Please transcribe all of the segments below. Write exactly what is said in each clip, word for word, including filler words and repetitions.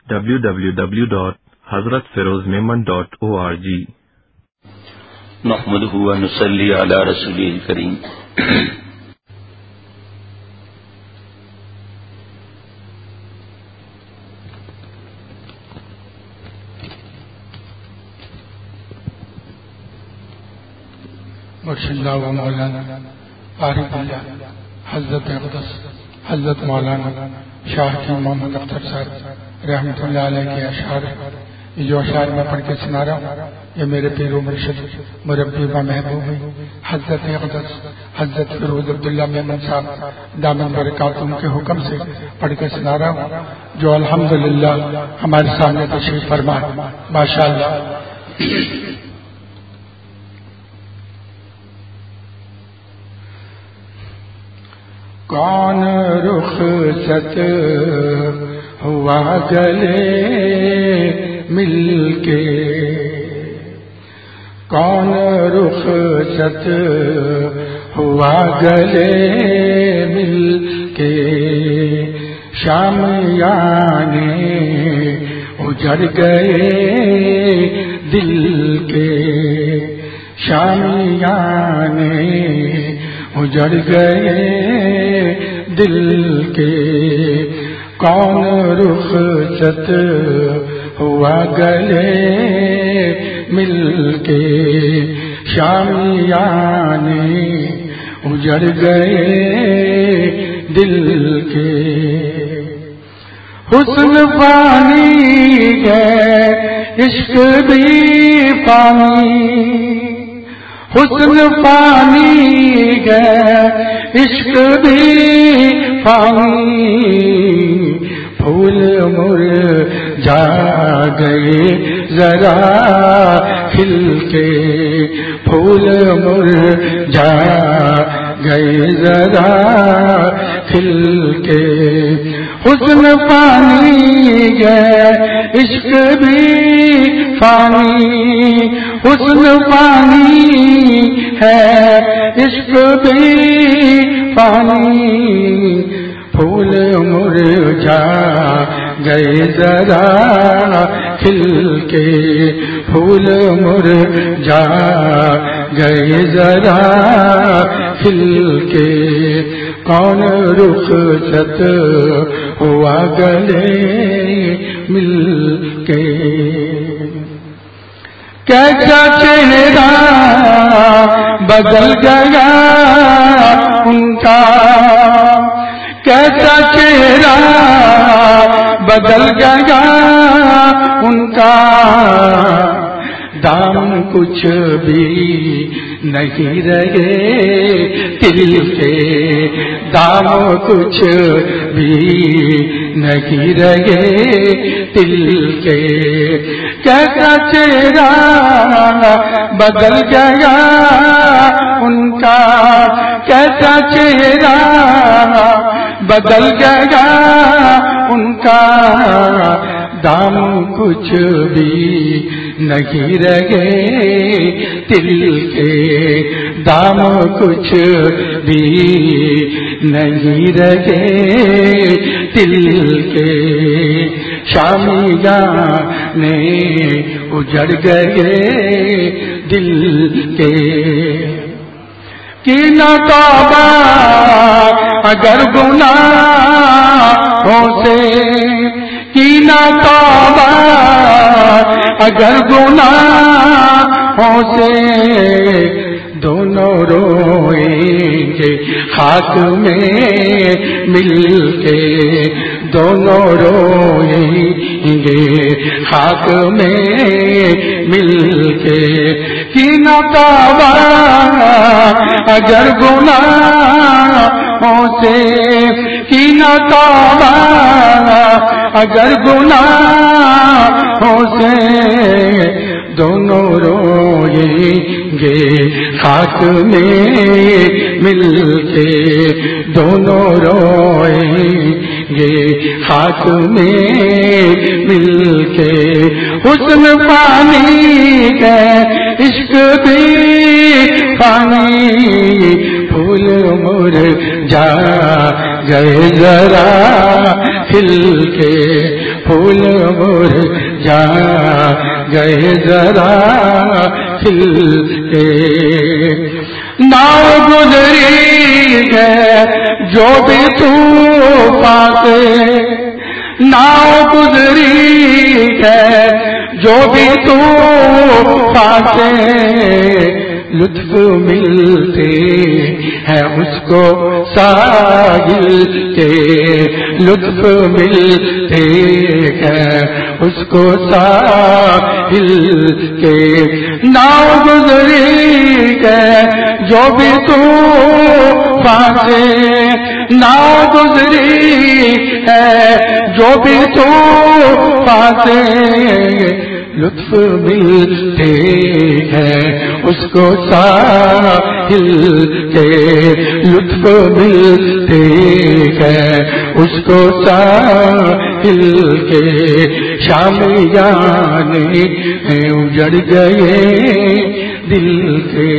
W W W dot حضرت Feroz Memon dot O R G. نحمدہ و نصلی علی رسولہ الکریم۔ مرشد اللہ و مولانا عارف اللہ حضرت اقدس حضرت مولانا شاہ کی محمد اختر صاحب رحمۃ اللہ علیہ کے اشعار، یہ جو اشعار میں پڑھ کے سنا رہا ہوں یہ میرے پیر و مرشد مربی و محبوب حضرت اقدس حضرت فیروز عبداللہ میمن صاحب دامن برکاتہم کے حکم سے پڑھ کے سنا رہا ہوں، جو الحمدللہ ہمارے سامنے تشریف فرما ماشاء اللہ۔ کون رخصت ہوا گلے مل کے، کون رخصت ہوا گلے مل کے، شامیانے اجڑ گئے دل کے، شامیانے اجڑ گئے دل کے، کون رخصت ہوا گلے مل کے، شامیانے اجڑ گئے دل کے، حسن پانی ہے عشق بھی پانی، حسن پانی ہے عشق بھی پانی، پھول مرجھا گئے ذرا کھل کے، پھول مرجھا گئے ذرا کھل کے، حسن پانی ہے عشق بھی پانی، حسن پانی ہے عشق بھی پانی، پھول مرجھا گئے ذرا کھل کے، پھول مرجھا گئے ذرا کھل کے، کون رخصت ہوا گلے مل کے، کیسا چہرہ بدل گیا ان کا، کیسا چہرہ بدل گیا ان کا، دام کچھ بھی نہیں رہے دل کے، دام کچھ بھی نہیں رہے دل کے، کیسا چہرہ بدل گیا ان کا، کیسا چہرہ بدل گیا ان کا، دام کچھ بھی نہیں رہے دل کے، دام کچھ بھی نہیں رہے دل کے، شامیانے اجڑ گئے دل کے، کی نہ توبہ اگر گناہوں سے، کی نہ توبہ اگر گناہوں سے، دونوں روئیں گے خاک میں مل کے، دونوں روئیں گے خاک میں مل کے، کی نہ توبہ اگر گناہوں سے، کی نہ توبہ اگر گناہوں سے، دونوں روئیں گے خاک میں مل کے، دونوں روئیں گے خاک میں مل کے، حسن پانی ہے عشق بھی پانی، پھول مرجھا گئے ذرا کھل کے، پھول مرجھا گئے ذرا کھل کے. ناؤ گزری ہے جو بھی طوفان سے، ناؤ گزری ہے جو بھی طوفان سے، لطف ملتے ہیں اس کو ساحل کے، لطف ملتے ہیں اس کو ساحل کے. ناؤ گزری ہے جو بھی طوفان سے، ناؤ گزری ہے جو بھی طوفان سے، لطف ملتے ہیں اس کو ساحل کے، لطف ملتے ہیں اس کو ساحل کے. شامیان اجڑ گئے دل کے.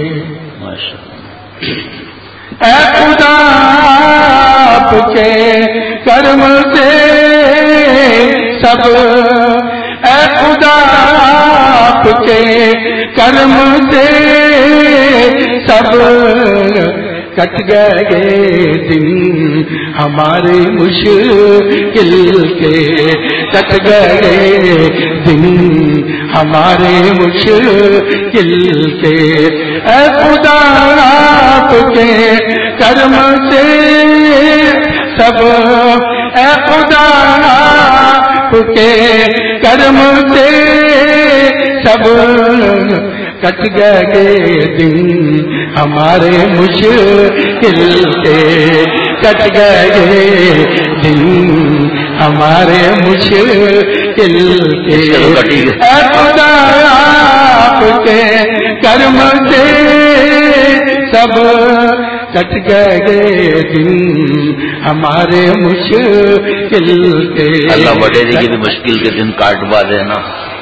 اے خدا آپ کے کرم سے سب، اے خدا آپ کے کرم سے سب، کٹ گئے دن ہمارے مشکل کے، کٹ گئے دن ہمارے مشکل کے. اے خدا آپ کے کرم سے سب، اے خدا آپ کے کرم سے سب، کٹ گئے دن ہمارے مشکل کے، کٹ گئے دن ہمارے مشکل کے. اے خدا آپ کے کرم سے سب، کٹ گئے دن ہمارے مشکل کے. اللہ وڈیری کی بھی مشکل کے دن کاٹوا دینا.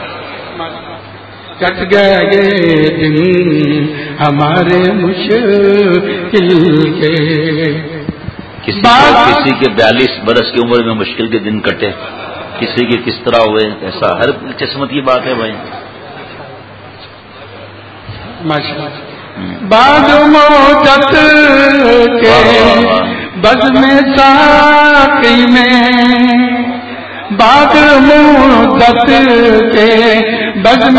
کٹ گئے دن ہمارے مشکل کے. کسی کو کسی کے بیالیس برس کی عمر میں مشکل کے دن کٹے، کسی کے کس طرح ہوئے، ایسا ہر قسمت کی بات ہے بھائی. بعد مدت کے بزم ساقی میں، بعد مدت کے بزم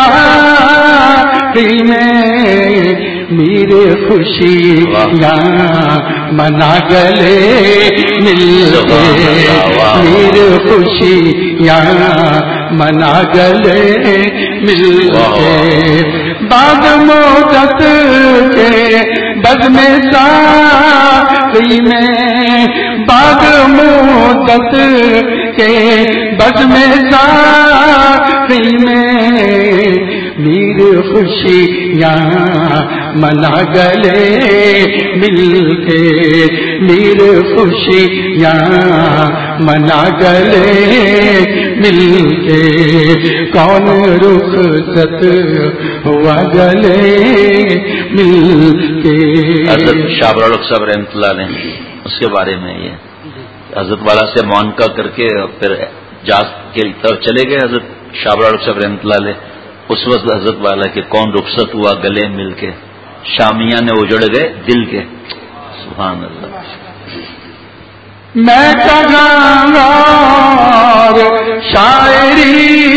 ساقی میں، میر خوشیاں منا گلے مل کے، میر خوشیاں منا گلے مل کے. بعد مدت کے بزم ساقی میں، بعد مدت کے بزم ساقی میں، میر خوشیاں منا گلے مل کے، میر خوشیاں منا گلے مل کے. کون رخصت ہوا گلے مل کے. حضرت شاہ بڑک صاحب رحمۃ اللہ علیہ اس کے بارے میں یہ حضرت والا سے معانقہ کر کے پھر جاز کے طرف چلے گئے حضرت شاہ بڑک صاحب رحمۃ اللہ علیہ. اس وقت حضرت والا کہ کون رخصت ہوا گلے مل کے، شامیاں نے اجڑ گئے دل کے. سبحان اللہ. میں کہاں شاعری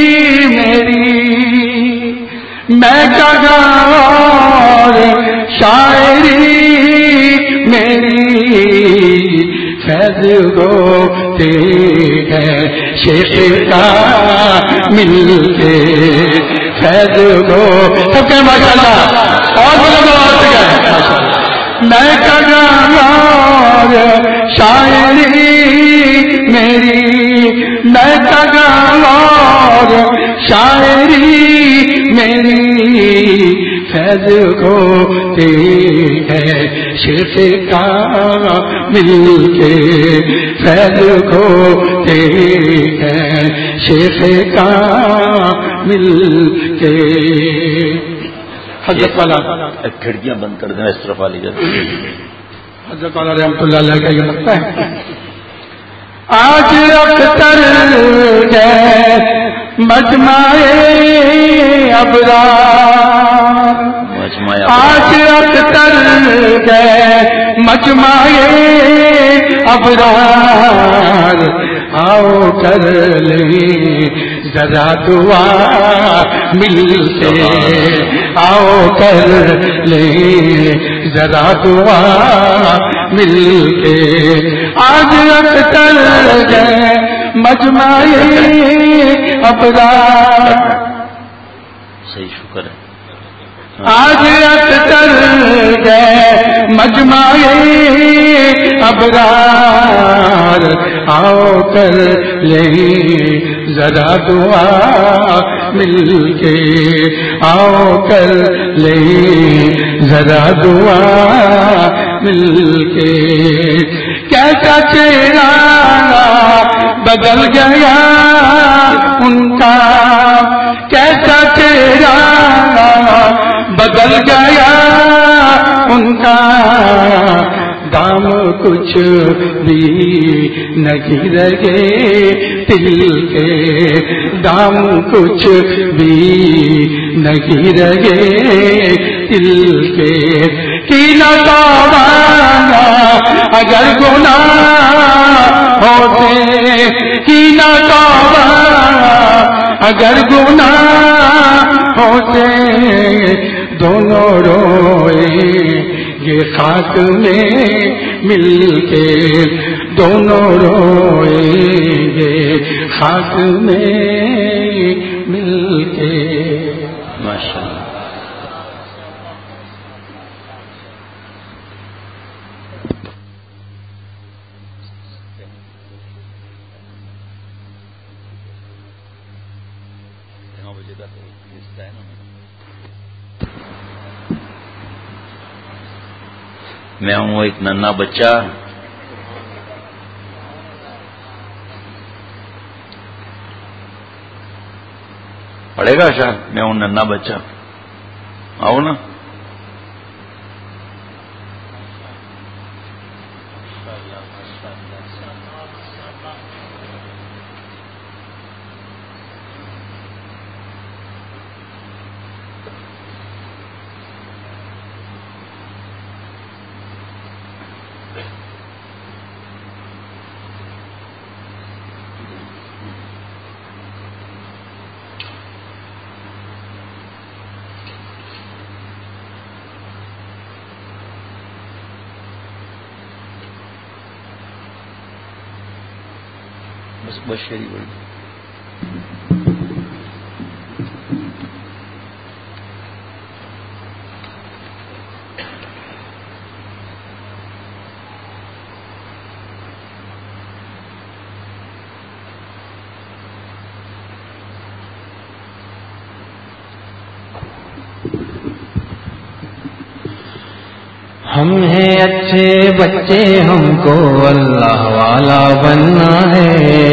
میری، میں کہاں شاعری میری، فیض ہوتے ہیں شیخ کا مل کے، فیض ہو سب کے ماشاء اللہ. اور بولو اور میں کہاں شاعری میری، میں کہاں شاعری میری، فیض ہوتے ہیں شیخ کا مل کے، فیض ہوتے ہیں شیخ کا مل کے. حضرت والا کھڑکیاں بند کر دینا اس طرف والی جگہ. حضرت والا رحمۃ اللہ علیہ کا یہ لگتا ہے آج اختر گئے مجمعے ابرار، آج اختر گئے مجمعے ابرار، آؤ کر لیں ذرا دعا مل کے، آؤ کر لیں ذرا دعا مل کے، آج اختر گئے مجمعے ابرار، صحیح شکر ہے، آج اختر گئے مجمعے ابرار، آؤ کر لیں ذرا دعا مل کے، آؤ کر لیں ذرا دعا مل کے، کیسا چہرہ بدل گیا ان کا، کیسا چہرہ بدل گیا ان کا، دام کچھ بھی نہیں رہے دل کے، دام کچھ بھی نہیں رہے دل کے، کینا توبہ اگر گناہ ہوتے، کینا توبہ اگر گناہ ہوتے، دونوں روئے یہ خاک میں مل کے، دونوں روئیں گے خاک میں مل کے، ماشاء اللہ۔ میں ہوں ایک ننھا بچہ، پڑھے گا شاید، میں ہوں ننھا بچہ، آؤ نا، بس بس شیری بڑی ہم ہیں اچھے بچے، ہم کو اللہ والا بننا ہے،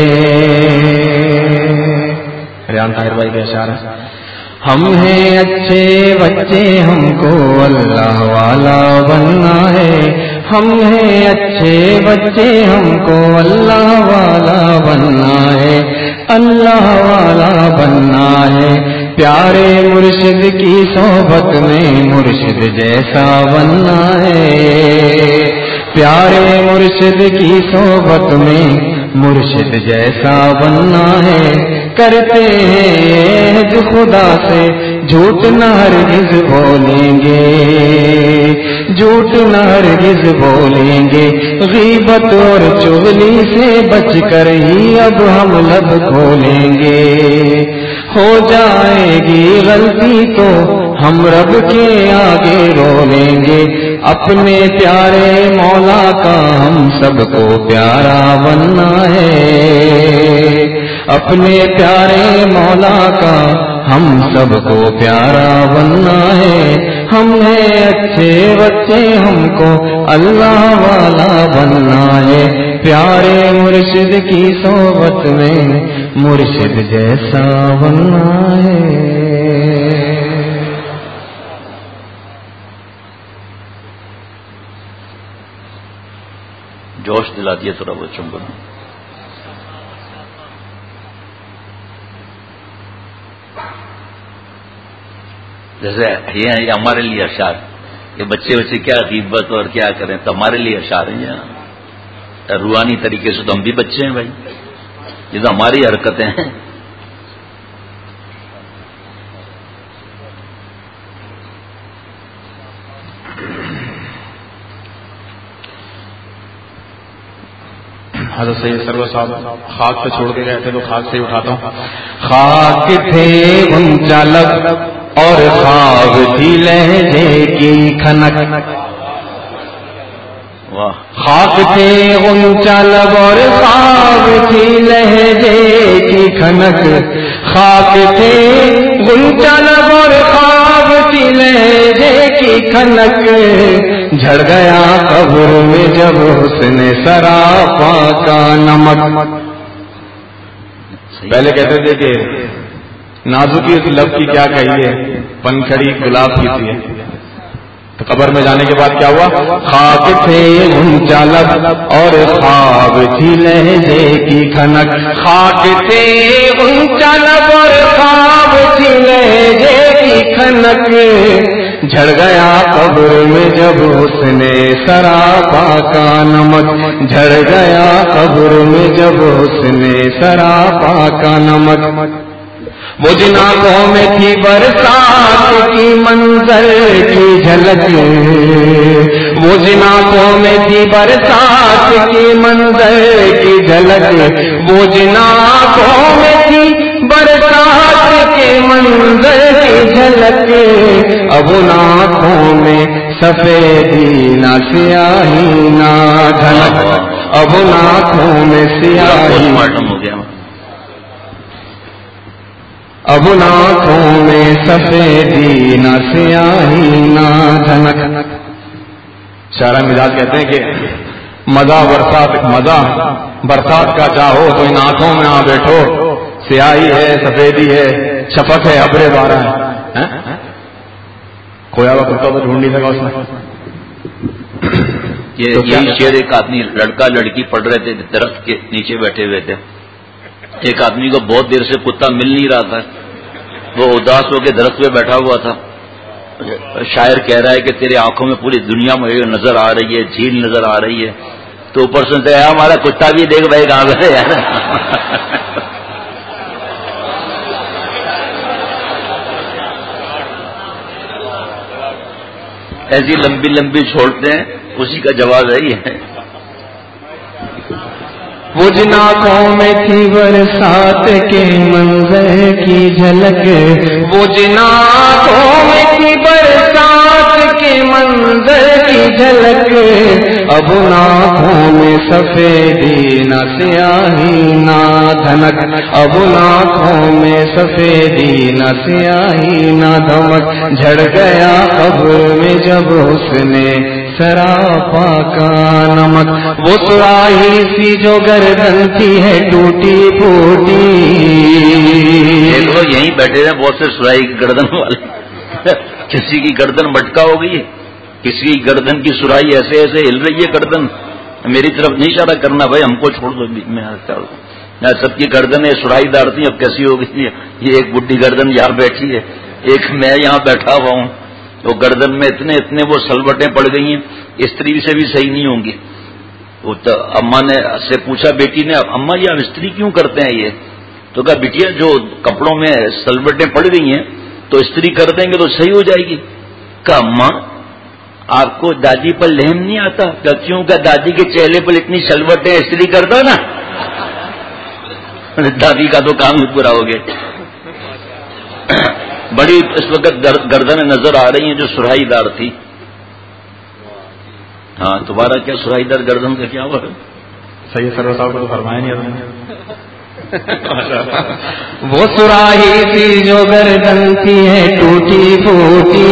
ریان طاہر بھائی کا اشارہ، ہم ہیں اچھے بچے، ہم کو اللہ والا بننا ہے، ہم ہیں اچھے بچے، ہم کو اللہ والا بننا ہے، اللہ والا بننا ہے، پیارے مرشد کی صحبت میں مرشد جیسا بننا ہے، پیارے مرشد کی صحبت میں مرشد جیسا بننا ہے، کرتے ہیں عہد خدا سے جھوٹ نہ ہرگز بولیں گے، جھوٹ نہ ہرگز بولیں گے، غیبت اور چغلی سے بچ کر ہی اب ہم لب کھولیں گے، ہو جائے گی غلطی تو ہم رب کے آگے رو لیں گے، اپنے پیارے مولا کا ہم سب کو پیارا بننا ہے، اپنے پیارے مولا کا ہم سب کو پیارا بننا ہے، ہم ہیں اچھے بچے، ہم کو اللہ والا بننا ہے، پیارے مرشد کی صحبت میں مرشد جیسا بننا ہے۔ جوش دلا دیا تھوڑا بچوں کو۔ جیسے یہ یہ ہمارے لیے اشعار، یہ بچے بچے کیا غیبت اور کیا کریں، تو ہمارے لیے اشعار ہیں یہاں روحانی طریقے سے تو ہم بھی بچے ہیں بھائی، یہ تو ہماری حرکتیں ہیں. حضرت سید سرور صاحب خاک پہ چھوڑ کے گئے تھے تو خاک سے ہی اٹھاتا ہوں. خاک تھے اونچا لب اور خواب تھی لہجے کی کھنک، خاک تھے اونچا لب اور خواب تھی لہجے کی کھنک، خاک تھے اونچا لب اور خواب تھی لہجے کی کھنک، جھڑ گیا قبر میں جب حسن سراپا کا نمک. پہلے کہتے تھے کہ نازکی اس لب کی کیا کہیے، پنکھڑی گلاب کی تھی، تو قبر میں جانے کے بعد کیا ہوا؟ خاک تھے اونچا لب اور خواب تھی لہجے کی کھنک، خاک تھے اونچا لب اور خواب تھی لہجے کی کھنک، جھڑ گیا قبر میں جب حسن سراپا کا نمک، جھڑ گیا قبر میں جب حسن سراپا کا نمک. وہ جن آنکھوں میں تھی برسات کی منظر کی جھلک، وہ جن آنکھوں میں تھی برسات کی منظر کی جھلک، وہ جن آنکھوں میں تھی برسات کے منظر کی جھلک، اب ان آنکھوں میں سفیدی نہ سیاہی نہ جھلک، اب ان آنکھوں میں سیاہی، اب ان آنکھوں میں سفیدی نہ سیاہی نہ جھنک. شاعر مزاج کہتے ہیں کہ مزہ برسات مزہ برسات کا چاہو تو ان آنکھوں میں آ بیٹھو، سیاہی ہے سفیدی ہے شفق ہے ابرے بارہ ہے. کھویا ہوا کتا تو ڈھونڈ نہیں سکا اس میں. یہی شعر ایک آدمی لڑکا لڑکی پڑھ رہے تھے، درخت کے نیچے بیٹھے ہوئے تھے، ایک آدمی کو بہت دیر سے کتا مل نہیں رہا تھا، وہ اداس ہو کے درخت پہ بیٹھا ہوا تھا. شاعر کہہ رہا ہے کہ تیری آنکھوں میں پوری دنیا میں نظر آ رہی ہے، جھیل نظر آ رہی ہے، تو اوپر سنتے ہیں ہمارا کتا بھی دیکھ بھائی کہاں پہ یار. ایسی لمبی لمبی چھوڑتے ہیں، اسی کا جواب ہے یہ. وہ جن آنکھوں میں تھی برسات کے منظر کی جھلک، وہ جن آنکھوں میں تھی برسات کے منظر کی جھلک، اب ان آنکھوں میں سفیدی نہ سیاہی نہ دھمک، اب ان آنکھوں میں سفیدی نہ سیاہی نہ دھمک، جھڑ گیا قبر میں جب حسن سراپا کا نمک. وہ سراہی سی جو گردن تھی ہے ٹوٹی پھوٹی، دیکھو یہیں بیٹھے ہیں بہت سے سراہی کی گردن والے، کسی کی گردن مٹکا ہو گئی ہے، کسی کی گردن کی سراہی ایسے ایسے ہل رہی ہے گردن. میری طرف نہیں اشارہ کرنا بھائی، ہم کو چھوڑ دو بیچ میں. سب کی گردنیں سراہی دار تھی، اب کیسی ہو گئی؟ یہ ایک بڈھی گردن یہاں بیٹھی ہے، ایک میں یہاں بیٹھا ہوا ہوں، تو گردن میں اتنے اتنے وہ سلوٹیں پڑ گئی ہیں، استری سے بھی صحیح نہیں ہوں گی. وہ تو اماں نے سے پوچھا بیٹی نے، اماں یہ آپ استری کیوں کرتے ہیں؟ یہ تو کہا بیٹیا جو کپڑوں میں سلوٹیں پڑ گئی ہیں تو استری کر دیں گے تو صحیح ہو جائے گی. کہا اماں آپ کو دادی پر لہم نہیں آتا؟ کہ کیوں؟ کہ دادی کے چہرے پر اتنی سلوٹیں استری کر دو نا. دادی کا تو کام ہی پورا ہو گیا. بڑی اس وقت گردنیں نظر آ رہی ہیں جو سراہی دار تھی. ہاں تمہارا کیا سراہی دار گردن کا کیا ہوا؟ سید سرور صاحب کو تو فرمایا نہیں. وہ سراہی سی جو گردن تھی ہے ٹوٹی پھوٹی،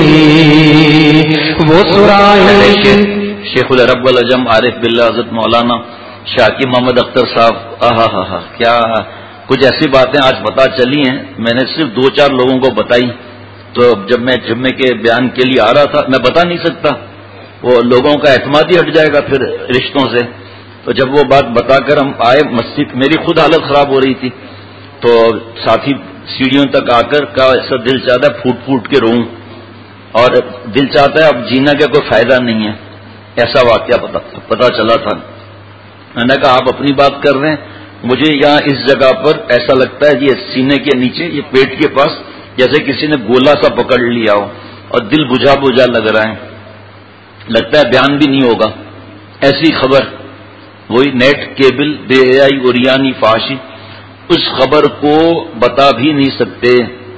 وہ سراہی. شیخ العرب والعجم عارف باللہ حضرت مولانا شاکی محمد اختر صاحب، آہا ہا ہا کیا کچھ ایسی باتیں آج پتہ چلی ہیں. میں نے صرف دو چار لوگوں کو بتائی، تو جب میں جمعے کے بیان کے لیے آ رہا تھا میں بتا نہیں سکتا، وہ لوگوں کا اعتماد ہی ہٹ جائے گا پھر رشتوں سے. تو جب وہ بات بتا کر ہم آئے مسجد، میری خود حالت خراب ہو رہی تھی، تو ساتھی سیڑھیوں تک آ کر کا ایسا دل چاہتا ہے پھوٹ پھوٹ کے روؤں، اور دل چاہتا ہے اب جینا کا کوئی فائدہ نہیں ہے. ایسا واقعہ پتا, پتا چلا تھا. میں نے کہا آپ اپنی بات کر رہے ہیں، مجھے یہاں اس جگہ پر ایسا لگتا ہے یہ سینے کے نیچے، یہ پیٹ کے پاس جیسے کسی نے گولا سا پکڑ لیا ہو اور دل بجھا بجھا لگ رہا ہے، لگتا ہے بیان بھی نہیں ہوگا. ایسی خبر، وہی نیٹ کیبل بے حیائی اوریانی فحاشی، اس خبر کو بتا بھی نہیں سکتے،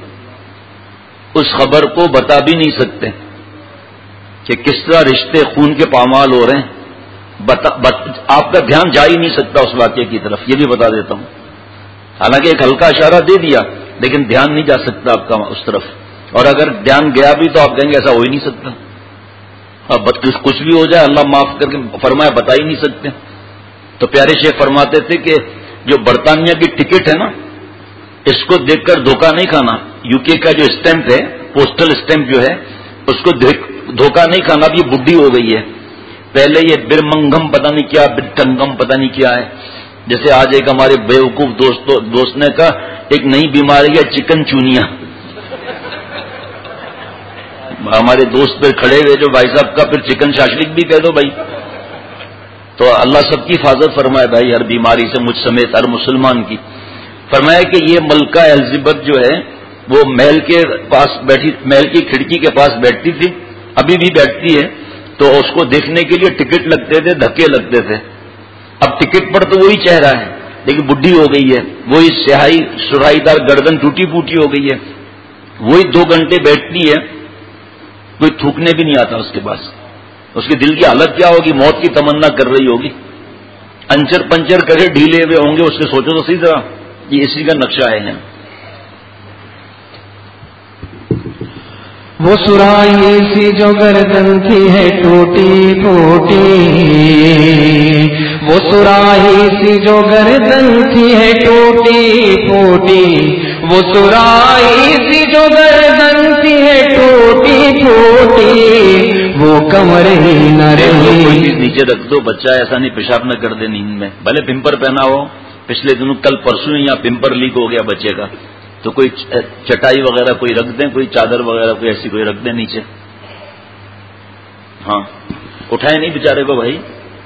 اس خبر کو بتا بھی نہیں سکتے کہ کس طرح رشتے خون کے پامال ہو رہے ہیں. بتا بت آپ کا دھیان جا ہی نہیں سکتا اس واقعے کی طرف، یہ بھی بتا دیتا ہوں. حالانکہ ایک ہلکا اشارہ دے دیا لیکن دھیان نہیں جا سکتا آپ کا اس طرف، اور اگر دھیان گیا بھی تو آپ کہیں گے ایسا ہو ہی نہیں سکتا. اب کچھ بھی ہو جائے اللہ معاف کر کے فرمایا بتا ہی نہیں سکتے. تو پیارے شیخ فرماتے تھے کہ جو برطانیہ کی ٹکٹ ہے نا، اس کو دیکھ کر دھوکہ نہیں کھانا. یو کے کا جو اسٹیمپ ہے، پوسٹل اسٹیمپ جو ہے، اس کو دھوکہ نہیں کھانا. اب یہ بڈھی ہو گئی ہے. پہلے یہ برمنگم پتہ نہیں کیا، برٹنگم پتہ نہیں کیا ہے. جیسے آج ایک ہمارے بیوقوف دوست دوست نے کہا ایک نئی بیماری ہے چکن چونیا. ہمارے دوست پھر کھڑے ہوئے جو بھائی صاحب کا پھر چکن شاشلک بھی کہہ دو بھائی. تو اللہ سب کی حفاظت فرمائے بھائی، ہر بیماری سے مجھ سمیت ہر مسلمان کی. فرمایا کہ یہ ملکہ الزبتھ جو ہے وہ محل کے پاس بیٹھی، محل کی کھڑکی کے پاس بیٹھتی تھی، ابھی بھی بیٹھتی ہے. تو اس کو دیکھنے کے لیے ٹکٹ لگتے تھے، دھکے لگتے تھے. اب ٹکٹ پر تو وہی چہرہ ہے لیکن بڈھی ہو گئی ہے، وہی سیاہی سرائی دار گردن ٹوٹی پوٹی ہو گئی ہے. وہی دو گھنٹے بیٹھتی ہے، کوئی تھوکنے بھی نہیں آتا اس کے پاس. اس کے دل کی حالت کیا ہوگی؟ موت کی تمنا کر رہی ہوگی. انچر پنچر کرے ڈھیلے ہوئے ہوں گے اس کے. سوچو تو صحیح طرح، یہ اسی کا نقشہ ہے. وہ سرائی سی جو گردن کی ہے ٹوٹی پھوٹی، وہ سرائی سی جو گردن کی ہے ٹوٹی پھوٹی، وہ سرائی سی جو گردن کی ہے ٹوٹی پھوٹی، وہ کمر ہی نہ رہی. کوئی چیز نیچے رکھ دو، بچہ ایسا نہیں پیشاب نہ کر دے نیند میں. بھلے پمپر پہنا ہو، پچھلے دنوں کل پرسوں ہی یہاں پمپر لیک ہو گیا بچے کا، تو کوئی چٹائی وغیرہ کوئی رکھ دیں، کوئی چادر وغیرہ کوئی ایسی کوئی رکھ دیں نیچے. ہاں اٹھائے نہیں بیچارے کو بھائی،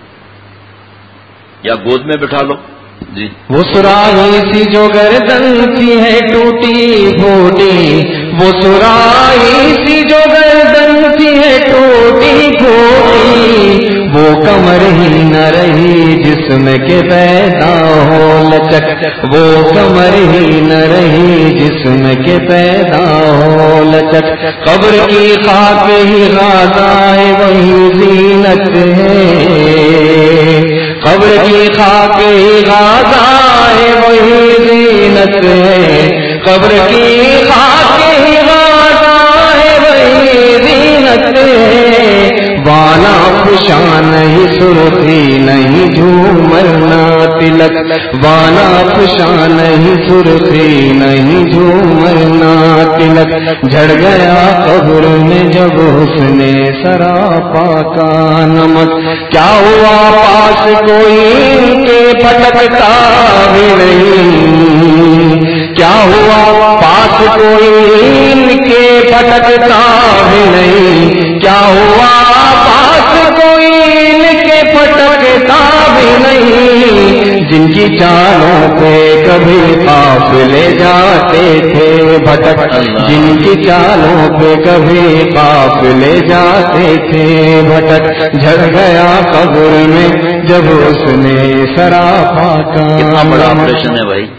یا گود میں بٹھا لو. جی وہ سرائی سی جو گردن کی ہے ٹوٹی پھوٹی، وہ سرائی سی جو گردن کی ہے ٹوٹی پھوٹی، وہ کمر ہی نہ رہی جسم کے پیدا ہو لچک، وہ کمر ہی نہ رہی جسم کے پیدا ہو لچک. قبر کی خاک ہی غازائے وہی زینت ہے، قبر کی خاک ہی غازائے وہی زینت ہے، قبر کی خاک ہی غازائے وہی زینت ہے. بالا پشان نہیں سرخی نہیں جھومر نہ تلک، بالا پشان نہیں سرخی نہیں جھومر نہ تلک. جھڑ گیا قبر میں جب حسن سراپا کا نمک، کیا ہوا پاس کوئی ان کے پھٹکتا بھی نہیں، کیا ہوا پاس کوئی ان کے پھٹکتا بھی نہیں، کیا ہوا پاس کوئی ان کے پھٹکتا بھی نہیں. جن کی چالوں پہ کبھی قافلے جاتے تھے بھٹک، جن کی چالوں پہ کبھی قافلے جاتے تھے بھٹک، جھڑ گیا قبر میں جب اس نے سراپا کا. کتنا بڑا آپریشن ہے بھائی.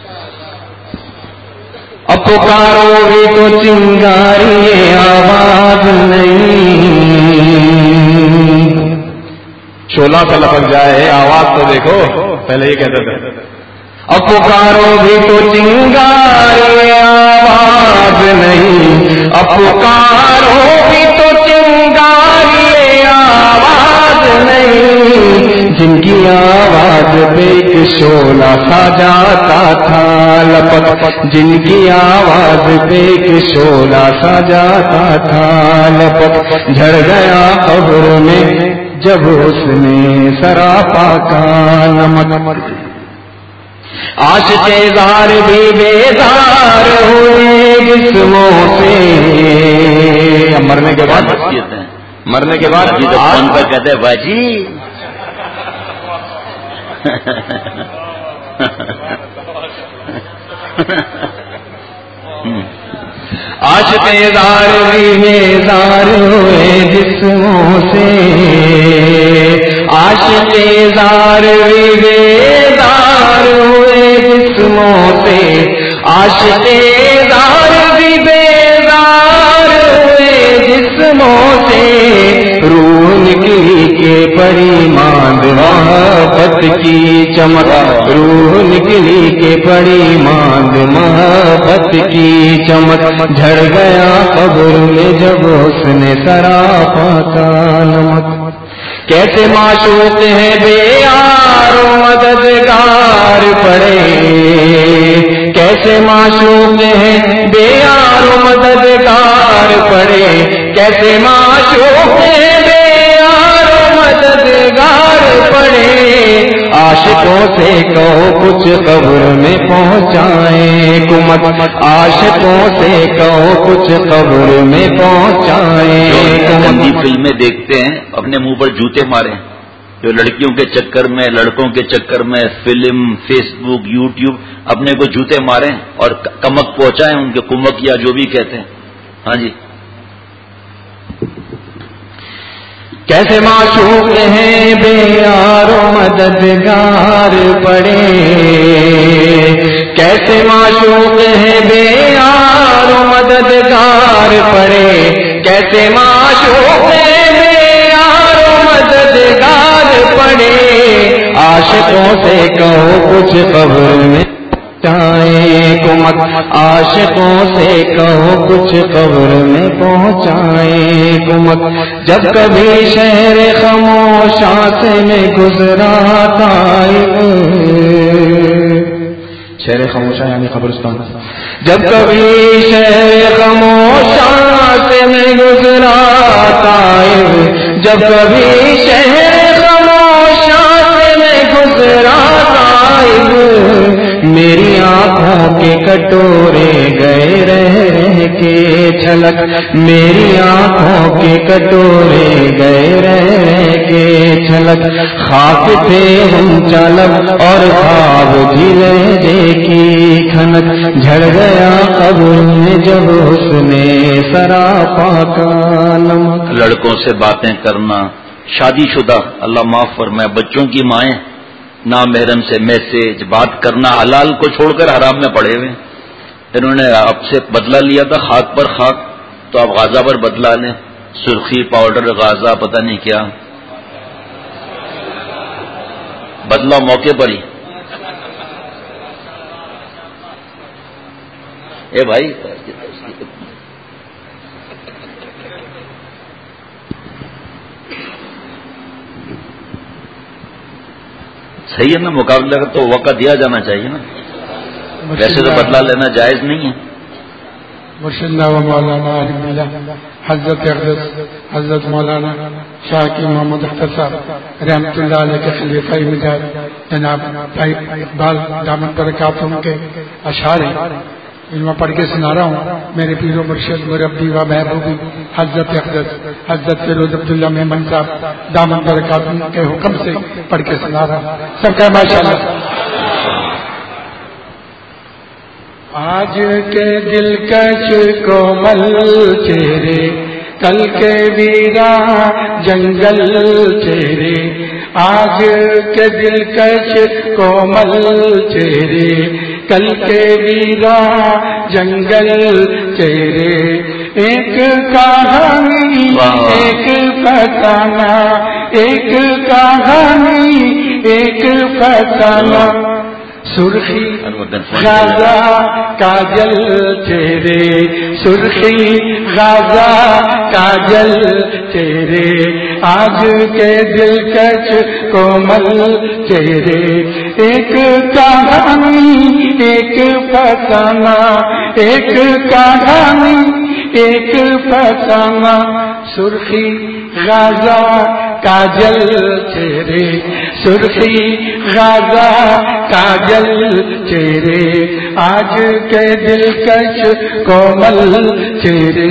اب پکارو بھی تو چنگاری آواز نہیں، شولہ سا لپک جائے آواز تو دیکھو. پہلے یہ کہتے تھے اب پکارو بھی تو چنگاری آواز نہیں، اب پکارو بھی تو چنگاری آواز نہیں. جن کی آواز پہ ایک شولہ سا جاتا تھا لپک، جن کی آواز پہ ایک شولہ سا جاتا تھا لپک، جھڑ گیا قبر میں جب اس نے سراپا کا نمک. عاشق زار بھی بیزار ہوئے جسموں سے. مرنے کے بعد مرنے کے بعد فون پر کہتے ہیں باجی عاشق زار بھی بیزار ہوئے جسموں سے. عاشق زار بھی بیزار ہوئے جسموں سے. عاشق زار بھی بیزار ہوئے جسموں سے. روح نکلی کے پڑی ماند محبت کی چمک. روح نکلی کے پڑی ماند محبت کی چمک. جھڑ گیا قبر میں جب اس نے سراپا کا نمک. کیسے معشوق ہے بے یار و مددگار پڑے. کیسے معشوق ہے بے یار و مددگار پڑے. کیسے معشوق ہے بے یار و مددگار پڑے. عاشقوں سے کہو کچھ قبر میں پہنچائیں کمک. عاشقوں سے کہو کچھ قبر میں پہنچائیں کمک. فلمیں دیکھتے ہیں اپنے منہ پر جوتے مارے, جو لڑکیوں کے چکر میں لڑکوں کے چکر میں فلم فیس بک یوٹیوب اپنے کو جوتے ماریں اور کمک پہنچائیں ان کے کمک یا جو بھی کہتے ہیں. ہاں جی. کیسے معشوق ہیں بے یار و مددگار پڑے. کیسے معشوق ہیں بے یار و مددگار پڑے. کیسے معشوق ہیں بے یار و مددگار پڑے. عاشقوں سے کہو کچھ قبر میں پہنچائیں کمک. عاشقوں سے کہو کچھ قبر میں پہنچائیں کمک. جب کبھی شہر خاموشاں سے میں گزرا تائب. شہر خاموشاں یعنی قبرستان. جب کبھی شہر خاموشاں سے میں گزرا تائب. جب کبھی شہر خاموشاں سے میں گزرا تائب. میری آنکھوں کے کٹورے گئے رہ رہ کے چھلک. میری آنکھوں کے کٹورے گئے رہ رہ کے چھلک. خاک تھے ہم چلب اور خواب بھی لہجے کی کھنک. جھڑ گیا قبر میں جب اس نے سراپا کا نمک. لڑکوں سے باتیں کرنا, شادی شدہ اللہ معاف فرمائے بچوں کی مائیں نامحرم سے میسج بات کرنا حلال کو چھوڑ کر حرام میں پڑے ہوئے. انہوں نے آپ سے بدلہ لیا تھا خاک پر خاک, تو آپ غازہ پر بدلہ لیں. سرخی پاؤڈر غازہ پتہ نہیں کیا بدلہ موقع پر ہی. اے بھائی صحیح ہے نا, مقابلہ کا تو وقت دیا جانا چاہیے نا. ویسے تو بدلہ لینا جائز نہیں ہے. مرشدنا و مولانا حضرت اقدس حضرت مولانا شاہ کی محمد اختر صاحب رحمۃ اللہ علیہ کے خلیفہ مزاج جناب اقبال دامن برکاتہم کے اشعار ہیں, میں پڑھ کے سنا رہا ہوں. میرے پیر و مرشد مربی و محبوبی حضرت اقدس حضرت فیروز عبداللہ میمن صاحب دامن برکاتہم کے حکم سے پڑھ کے سنا رہا ہوں. سب کا ماشاءاللہ. آج کے دلکش کومل چہرے کل کے ویرا جنگل چہرے. آج کے دلکش کومل چہرے کل کے ویرا جنگل چہرے. ایک کہانی ایک فتانہ ایک کہانی ایک فتانہ. سرخی غازہ کاجل چہرے سرخی غازہ کاجل چہرے. آج کے دلکش کومل چہرے. ایک کہانی ایک فتانہ ایک کہانی ایک فتانہ. سرخی غازہ काजल चेहरे, सुर्खी गाजा काजल चेहरे, आज के दिलकश कोमल चेहरे।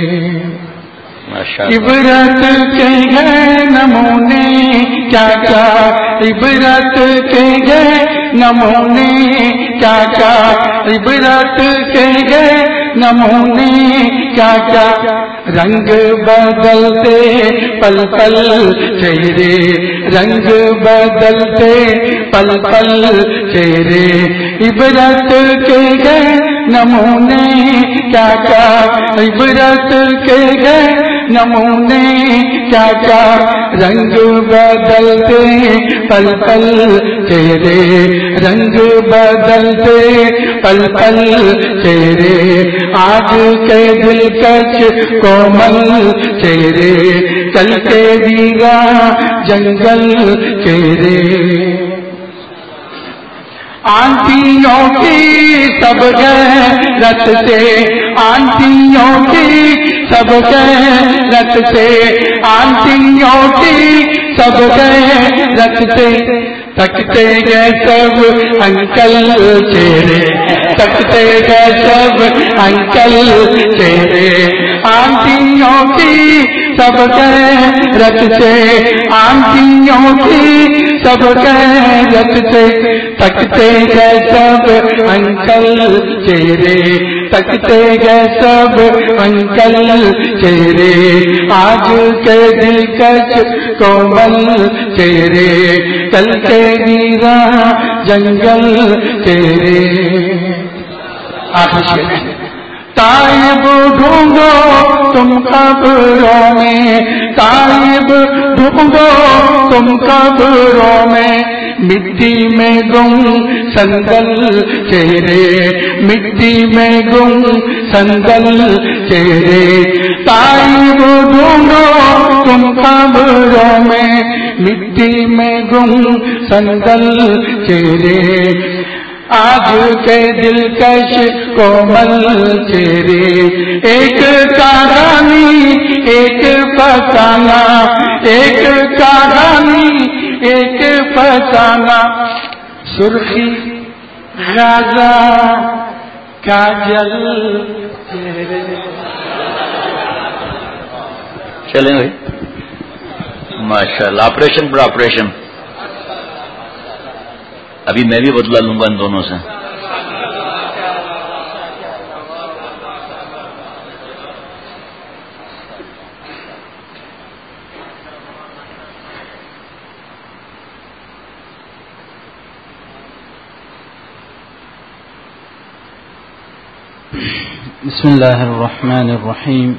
इबरत के गए नमूने क्या क्या, इबरत के गए नमूने क्या क्या, इबरत के गए नमूने क्या क्या, रंग बदलते पल पल चेहरे, रंग बदलते पल पल चेहरे, इबरत के गए नमूने क्या क्या, इबरत के गए नमूने क्या क्या, रंग बदलते पल पल चेहरे, रंग बदलते पल पल चेहरे, आज के दिलकश कोमल चेहरे, कल के वीरा जंगल चेहरे। आंटियों की सब गैरत से, आंटियों की सब गैरत से, आंटियों की सब गैरत से, तकते गए सब अंकल चेहरे, तकते गए सब अंकल चेहरे, आंटियों की सब गैरत से, आंटियों की सब गैरत से, तकते गए सब अंकल चेहरे, तकते गए सब अंकल चेहरे, आज के दिलकश कोमल चेहरे, कल के वीरा जंगल चेहरे। आखिर ताइब ढूंढो तुम कब्रों में, ताइब ढूंढो तुम कब्रों में, मिट्टी में गुम संदल चेहरे, मिट्टी में गुम संदल चेहरे, ताइब ढूंढो तुम कब्रों में, मिट्टी में गुम संदल चेहरे, आज के दिलकश कोमल चेहरे, एक कहानी एक फसाना, एक कहानी एक फसाना, सुर्खी गाजा काजल चेहरे। चलें भाई, माशाल्लाह। ऑपरेशन पर ऑपरेशन। अभी मैं भी बदला लूंगा इन दोनों से। बिस्मिल्लाहिर्रहमानिर्रहीम।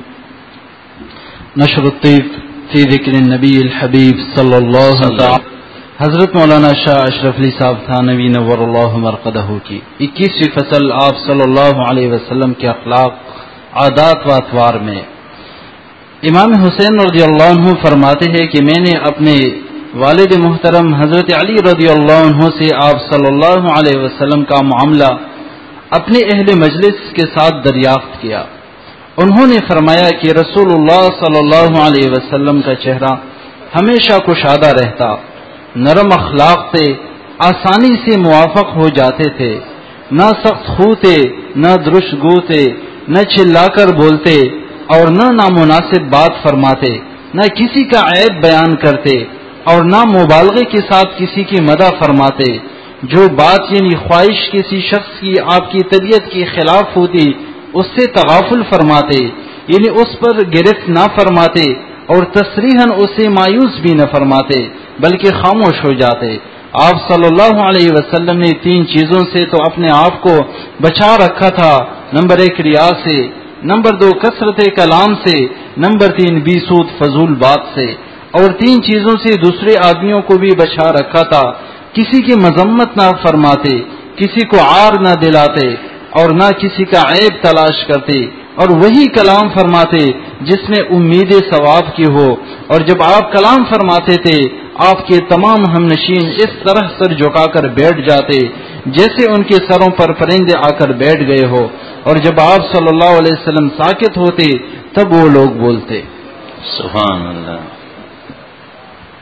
नशरुत्तीफ फी ज़िक्र नबील हबीब सल्लल्लाहु अलैहि वसल्लम। हजरत मौलाना शाह अशरफ अली साहब थानवी नव्वरल्लाहु मरक़दहू की इक्कीसवीं फसल आप सल्लल्लाहु अलैहि वसल्लम के अखलाक, आदात व अतवार में इमाम हुसैन रज़ियल्लाहु अन्हु फरमाते हैं कि मैंने अपने वालिद मुहतरम हजरत अली रज़ियल्लाहु अन्हु से आप सल्लल्लाहु अलैहि वसल्लम का मामला अपने अहले मजलिस के साथ दरियाफ्त किया। उन्होंने फरमाया कि रसूलुल्लाह सल्लल्लाहु अलैहि वसल्लम का चेहरा हमेशा कुशादा रहता, नरम अखलाक से आसानी से मुवाफक हो जाते थे, न सख्त खू थे, न दुरुस्त गो थे, न चिल्लाकर बोलते और न नामुनासिब बात फरमाते, न किसी का ऐब बयान करते और न मुबालगे के साथ किसी की मदह फरमाते। जो बात यानी ख्वाहिश किसी शख्स की आपकी तबीयत के खिलाफ होती उससे तगाफुल फरमाते, यानी उस पर गिरफ्त न फरमाते और तसरीहन उसे मायूस भी न फरमाते बल्कि खामोश हो जाते। आप सल्लल्लाहु अलैहि वसल्लम ने तीन चीजों से तो अपने आप को बचा रखा था। नंबर एक रिया से, नंबर दो कसरत कलाम से, नंबर तीन बीसूद फजूल बात से। और तीन चीजों से दूसरे आदमियों को भी बचा रखा था। किसी की मजम्मत ना फरमाते, किसी को आर न दिलाते और न किसी का ऐब तलाश करते, और वही कलाम फरमाते जिसमें उम्मीद सवाब की हो। और जब आप कलाम फरमाते थे आपके तमाम हमनशीन इस तरह सर झुकाकर बैठ जाते जैसे उनके सरों पर परिंदे आकर बैठ गए हो, और जब आप सल्लल्लाहु अलैहि वसल्लम साकित होते तब वो लोग बोलते। सुभान अल्लाह।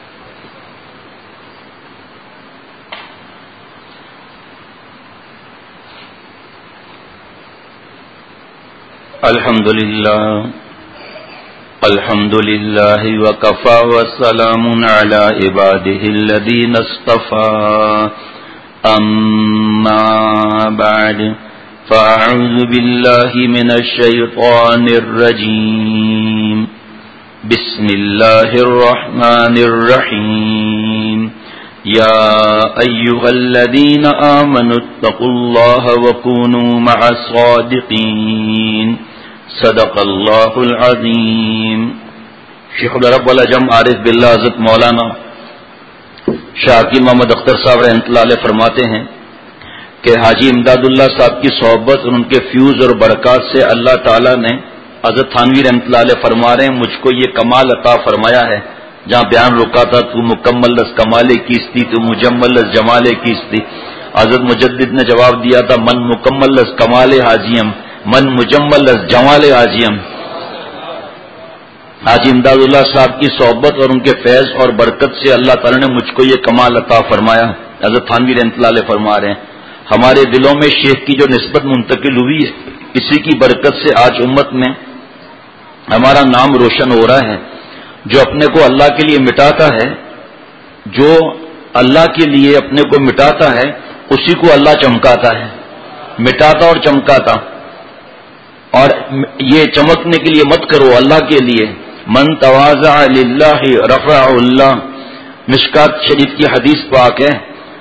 الحمد لله الحمد لله وكفى وسلام على عباده الذين اصطفى أما بعد فأعوذ بالله من الشيطان الرجيم بسم الله الرحمن الرحيم يا أيها الذين آمنوا اتقوا الله وكونوا مع الصادقين صدق اللہ العظیم. شیخ العرب والعجم عارف باللہ حضرت مولانا شاہ حکیم محمد اختر صاحب رحمۃ اللہ علیہ فرماتے ہیں کہ حاجی امداد اللہ صاحب کی صحبت اور ان کے فیوز اور برکات سے اللہ تعالیٰ نے حضرت تھانوی رحمۃ اللہ علیہ فرما رہے ہیں مجھ کو یہ کمال عطا فرمایا ہے. جہاں بیان رکا تھا تو مکمل از کمال کیستی تو مجمل از جمال کیستی، حضرت مجدد نے جواب دیا تھا من مکمل از کمال حاجیم من مجمل از جمال حاجیم. حاجی امداد اللہ صاحب کی صحبت اور ان کے فیض اور برکت سے اللہ تعالیٰ نے مجھ کو یہ کمال عطا فرمایا. حضرت تھانوی رحمۃ اللہ علیہ فرما رہے ہیں ہمارے دلوں میں شیخ کی جو نسبت منتقل ہوئی ہے اسی کی برکت سے آج امت میں ہمارا نام روشن ہو رہا ہے. جو اپنے کو اللہ کے لیے مٹاتا ہے، جو اللہ کے لیے اپنے کو مٹاتا ہے اسی کو اللہ چمکاتا ہے، مٹاتا اور چمکاتا. اور یہ چمکنے کے لیے مت کرو اللہ کے لیے. من تواضع للہ رفعہ اللہ، مشکات شریف کی حدیث پاک ہے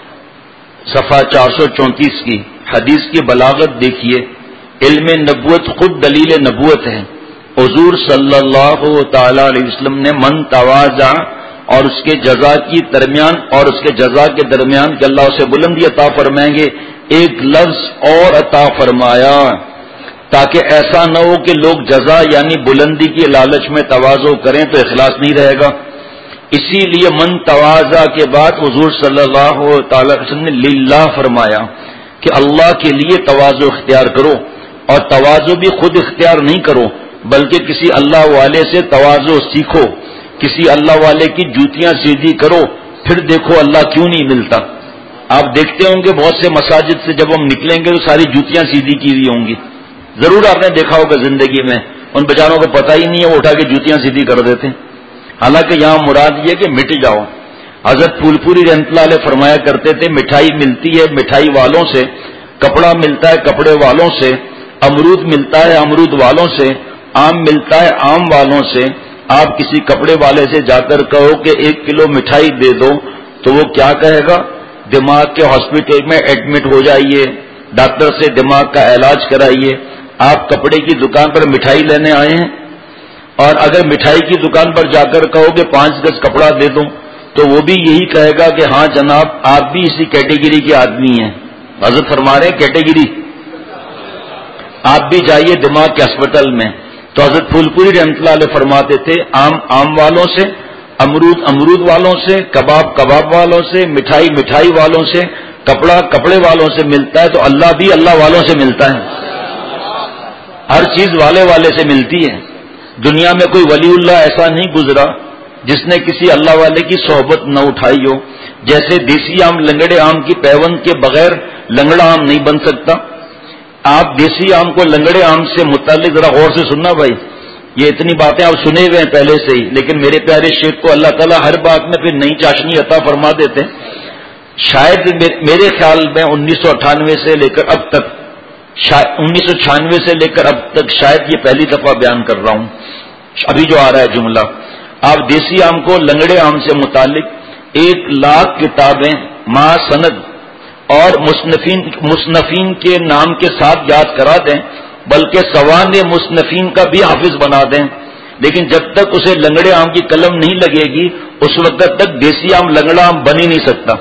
صفحہ چار سو چونتیس کی. حدیث کی بلاغت دیکھیے. علم نبوت خود دلیل نبوت ہے. حضور صلی اللہ تعالی علیہ وسلم نے من تواضع اور اس کے جزا کی درمیان اور اس کے جزا کے درمیان کہ اللہ اسے بلندی عطا فرمائیں گے ایک لفظ اور عطا فرمایا تاکہ ایسا نہ ہو کہ لوگ جزا یعنی بلندی کی لالچ میں تواضع کریں تو اخلاص نہیں رہے گا. اسی لیے من تواضع کے بعد حضور صلی اللہ تعالی علیہ وسلم نے للہ فرمایا کہ اللہ کے لیے تواضع اختیار کرو. اور تواضع بھی خود اختیار نہیں کرو بلکہ کسی اللہ والے سے تواضع سیکھو، کسی اللہ والے کی جوتیاں سیدھی کرو، پھر دیکھو اللہ کیوں نہیں ملتا. آپ دیکھتے ہوں گے بہت سے مساجد سے جب ہم نکلیں گے تو ساری جوتیاں سیدھی کی ہوئی ہوں گی. ضرور آپ نے دیکھا ہوگا زندگی میں ان بیچاروں کو پتہ ہی نہیں ہے وہ اٹھا کے جوتیاں سیدھی کر دیتے ہیں. حالانکہ یہاں مراد یہ کہ مٹ جاؤ. حضرت پھول پوری رحمۃ اللہ علیہ فرمایا کرتے تھے مٹھائی ملتی ہے مٹھائی والوں سے، کپڑا ملتا ہے کپڑے والوں سے، امرود ملتا ہے امرود والوں سے، آم ملتا ہے آم والوں سے. آپ کسی کپڑے والے سے جا کر کہو کہ ایک کلو مٹھائی دے دو تو وہ کیا کہے گا؟ دماغ کے ہاسپٹل میں ایڈمٹ ہو جائیے، ڈاکٹر سے دماغ کا علاج کرائیے. آپ کپڑے کی دکان پر مٹھائی لینے آئے ہیں اور اگر مٹھائی کی دکان پر جا کر کہو کہ پانچ گز کپڑا دے دو تو وہ بھی یہی کہے گا کہ ہاں جناب آپ بھی اسی کیٹیگری کے آدمی ہیں. حضرت فرما رہے ہیں کیٹیگری آپ بھی جائیے دماغ کے ہاسپٹل میں. تو حضرت پھول پوری رحمۃ اللہ علیہ فرماتے تھے آم آم والوں سے، امرود امرود والوں سے، کباب کباب والوں سے، مٹھائی مٹھائی والوں سے، کپڑا کپڑے والوں سے ملتا ہے تو اللہ بھی اللہ والوں سے ملتا ہے. ہر چیز والے والے سے ملتی ہے. دنیا میں کوئی ولی اللہ ایسا نہیں گزرا جس نے کسی اللہ والے کی صحبت نہ اٹھائی ہو. جیسے دیسی آم لنگڑے آم کی پیوند کے بغیر لنگڑا آم نہیں بن سکتا. آپ دیسی آم کو لنگڑے آم سے متعلق ذرا غور سے سننا بھائی، یہ اتنی باتیں آپ سنے ہوئے ہیں پہلے سے ہی، لیکن میرے پیارے شیخ کو اللہ تعالیٰ ہر بات میں پھر نئی چاشنی عطا فرما دیتے ہیں. شاید میرے خیال میں انیس سو اٹھانوے سے لے کر اب تک انیس سو چھیانوے سے لے کر اب تک شاید یہ پہلی دفعہ بیان کر رہا ہوں ابھی جو آ رہا ہے جملہ. آپ دیسی آم کو لنگڑے آم سے متعلق ایک لاکھ کتابیں ما سند اور مصنفین مصنفین کے نام کے ساتھ یاد کرا دیں بلکہ سوان مصنفین کا بھی حافظ بنا دیں، لیکن جب تک اسے لنگڑے آم کی قلم نہیں لگے گی اس وقت تک دیسی آم لنگڑا آم بن ہی نہیں سکتا.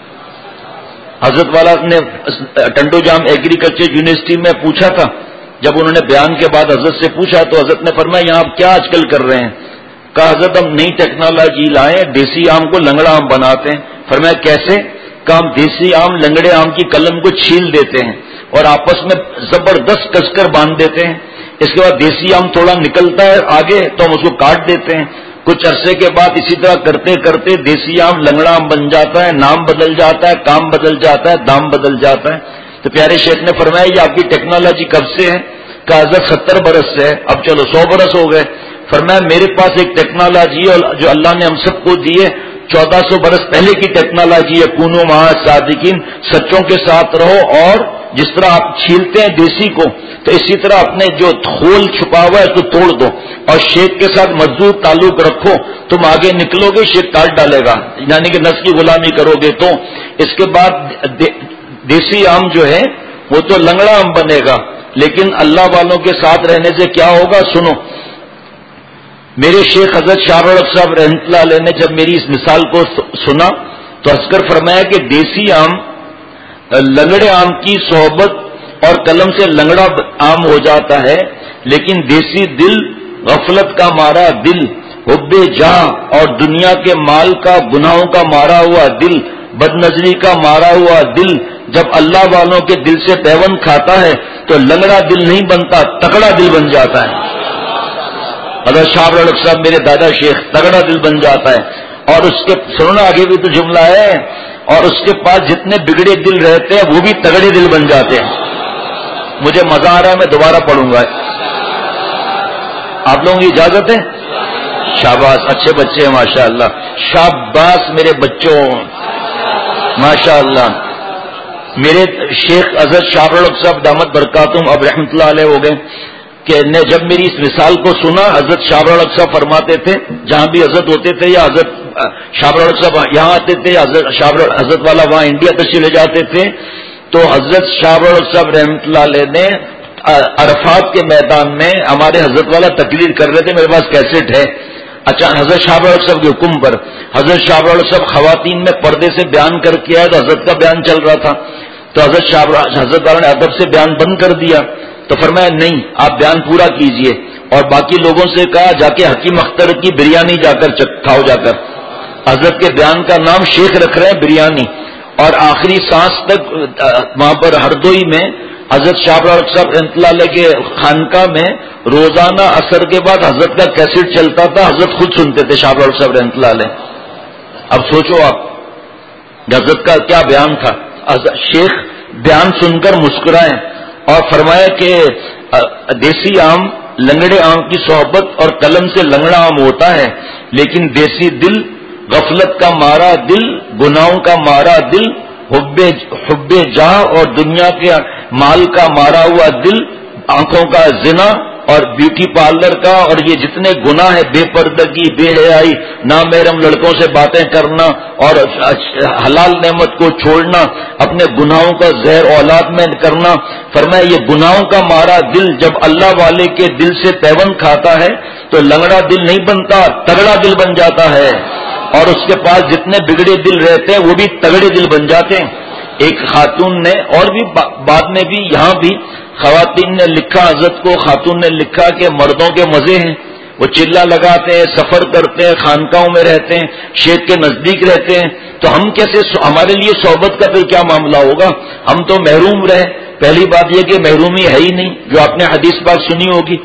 حضرت والا نے ٹنڈو جام ایگریکلچر یونیورسٹی میں پوچھا تھا، جب انہوں نے بیان کے بعد حضرت سے پوچھا تو حضرت نے فرمایا یہاں آپ کیا آج کل کر رہے ہیں؟ کہا حضرت ہم نئی ٹیکنالوجی لائیں دیسی آم کو لنگڑا آم بناتے ہیں. فرمایا کیسے؟ کہ ہم دیسی آم لنگڑے آم کی قلم کو چھیل دیتے ہیں اور آپس میں زبردست کس کر باندھ دیتے ہیں. اس کے بعد دیسی آم تھوڑا نکلتا ہے آگے تو ہم اس کو کاٹ دیتے ہیں. کچھ عرصے کے بعد اسی طرح کرتے کرتے دیسی آم لنگڑا آم بن جاتا ہے، نام بدل جاتا ہے، کام بدل جاتا ہے، دام بدل جاتا ہے. تو پیارے شیخ نے فرمایا یہ آپ کی ٹیکنالوجی کب سے ہے؟ کہ حضرت ستر برس سے ہے، اب چلو سو برس ہو گئے. فرمایا میرے پاس ایک ٹیکنالوجی ہے جو اللہ نے ہم سب کو دی ہے، چودہ سو برس پہلے کی ٹیکنالوجی ہے. کونو مع صادقین، سچوں کے ساتھ رہو، اور جس طرح آپ چھیلتے ہیں دیسی کو تو اسی طرح اپنے جو کھول چھپا ہوا ہے اس کو توڑ دو، اور شیخ کے ساتھ مضبوط تعلق رکھو، تم آگے نکلو گے، شیخ کاٹ ڈالے گا، یعنی کہ نفس کی غلامی کرو گے. تو اس کے بعد دیسی آم جو ہے وہ تو لنگڑا آم بنے گا، لیکن اللہ والوں کے ساتھ رہنے سے کیا ہوگا سنو. میرے شیخ حضرت شاہ رخ صاحب رحمۃ اللہ علیہ نے جب میری اس مثال کو سنا تو ہنس کر فرمایا کہ دیسی آم لنگڑے آم کی صحبت اور قلم سے لنگڑا آم ہو جاتا ہے، لیکن دیسی دل، غفلت کا مارا دل، حب جاہ اور دنیا کے مال کا، گناہوں کا مارا ہوا دل، بد نظری کا مارا ہوا دل جب اللہ والوں کے دل سے پیون کھاتا ہے تو لنگڑا دل نہیں بنتا، تکڑا دل بن جاتا ہے. حضرت شاہ رخ صاحب میرے دادا شیخ تگڑا دل بن جاتا ہے. اور اس کے سننا آگے بھی تو جملہ ہے، اور اس کے پاس جتنے بگڑے دل رہتے ہیں وہ بھی تگڑے دل بن جاتے ہیں. مجھے مزہ آ رہا ہے، میں دوبارہ پڑھوں گا. آپ لوگوں کی اجازت ہے؟ شاباش، اچھے بچے ہیں ماشاء اللہ. شاباش میرے بچوں، ماشاء اللہ. میرے شیخ حضرت شاہ رخ صاحب دامت برکاتہم اب رحمۃ اللہ علیہ ہو گئے کہ نے جب میری اس مثال کو سنا، حضرت شاہ رخ صاحب فرماتے تھے جہاں بھی حضرت ہوتے تھے یا حضرت شاہ رخ صاحب یہاں آتے تھے یا حضرت شاہ حضرت والا وہاں انڈیا تشریف لے جاتے تھے، تو حضرت شاہ رخ صاحب رحمۃ اللہ علیہ نے عرفات کے میدان میں ہمارے حضرت والا تقریر کر رہے تھے، میرے پاس کیسٹ ہے. اچھا، حضرت شاہ رخ صاحب کے حکم پر حضرت شاہ رخ صاحب خواتین میں پردے سے بیان کر کے آئے تو حضرت کا بیان چل رہا تھا، تو حضرت شاہ حضرت والا نے ادب سے بیان بند کر دیا. تو فرمایا نہیں، آپ بیان پورا کیجئے، اور باقی لوگوں سے کہا جا کے حکیم اختر کی بریانی جا کر کھاؤ جا کر. حضرت کے بیان کا نام شیخ رکھ رہے ہیں بریانی. اور آخری سانس تک وہاں پر ہردوئی میں حضرت شاہ رخ صاحب رحمۃ اللہ علیہ کے خانقاہ میں روزانہ عصر کے بعد حضرت کا کیسٹ چلتا تھا، حضرت خود سنتے تھے شاہ رخ صاحب رحمۃ اللہ علیہ. اب سوچو آپ حضرت کا کیا بیان تھا. شیخ بیان سن کر مسکرائے اور فرمایا کہ دیسی آم لنگڑے آم کی صحبت اور قلم سے لنگڑا آم ہوتا ہے، لیکن دیسی دل، غفلت کا مارا دل، گناہوں کا مارا دل، حب حب جاہ اور دنیا کے مال کا مارا ہوا دل، آنکھوں کا زنا اور بیوٹی پارلر کا اور یہ جتنے گناہ ہیں، بے پردگی، بے حیائی، نامحرم لڑکوں سے باتیں کرنا اور حلال نعمت کو چھوڑنا، اپنے گناہوں کا زہر اولاد میں کرنا. فرمایا یہ گناہوں کا مارا دل جب اللہ والے کے دل سے پیون کھاتا ہے تو لنگڑا دل نہیں بنتا، تگڑا دل بن جاتا ہے، اور اس کے پاس جتنے بگڑے دل رہتے ہیں وہ بھی تگڑے دل بن جاتے ہیں. ایک خاتون نے اور بھی بعد میں بھی یہاں بھی خواتین نے لکھا، حضرت کو خاتون نے لکھا کہ مردوں کے مزے ہیں، وہ چلہ لگاتے ہیں، سفر کرتے ہیں، خانقاہوں میں رہتے ہیں، شیخ کے نزدیک رہتے ہیں، تو ہم کیسے، ہمارے لیے صحبت کا پھر کیا معاملہ ہوگا؟ ہم تو محروم رہے. پہلی بات یہ کہ محرومی ہے ہی نہیں، جو آپ نے حدیث پاک سنی ہوگی.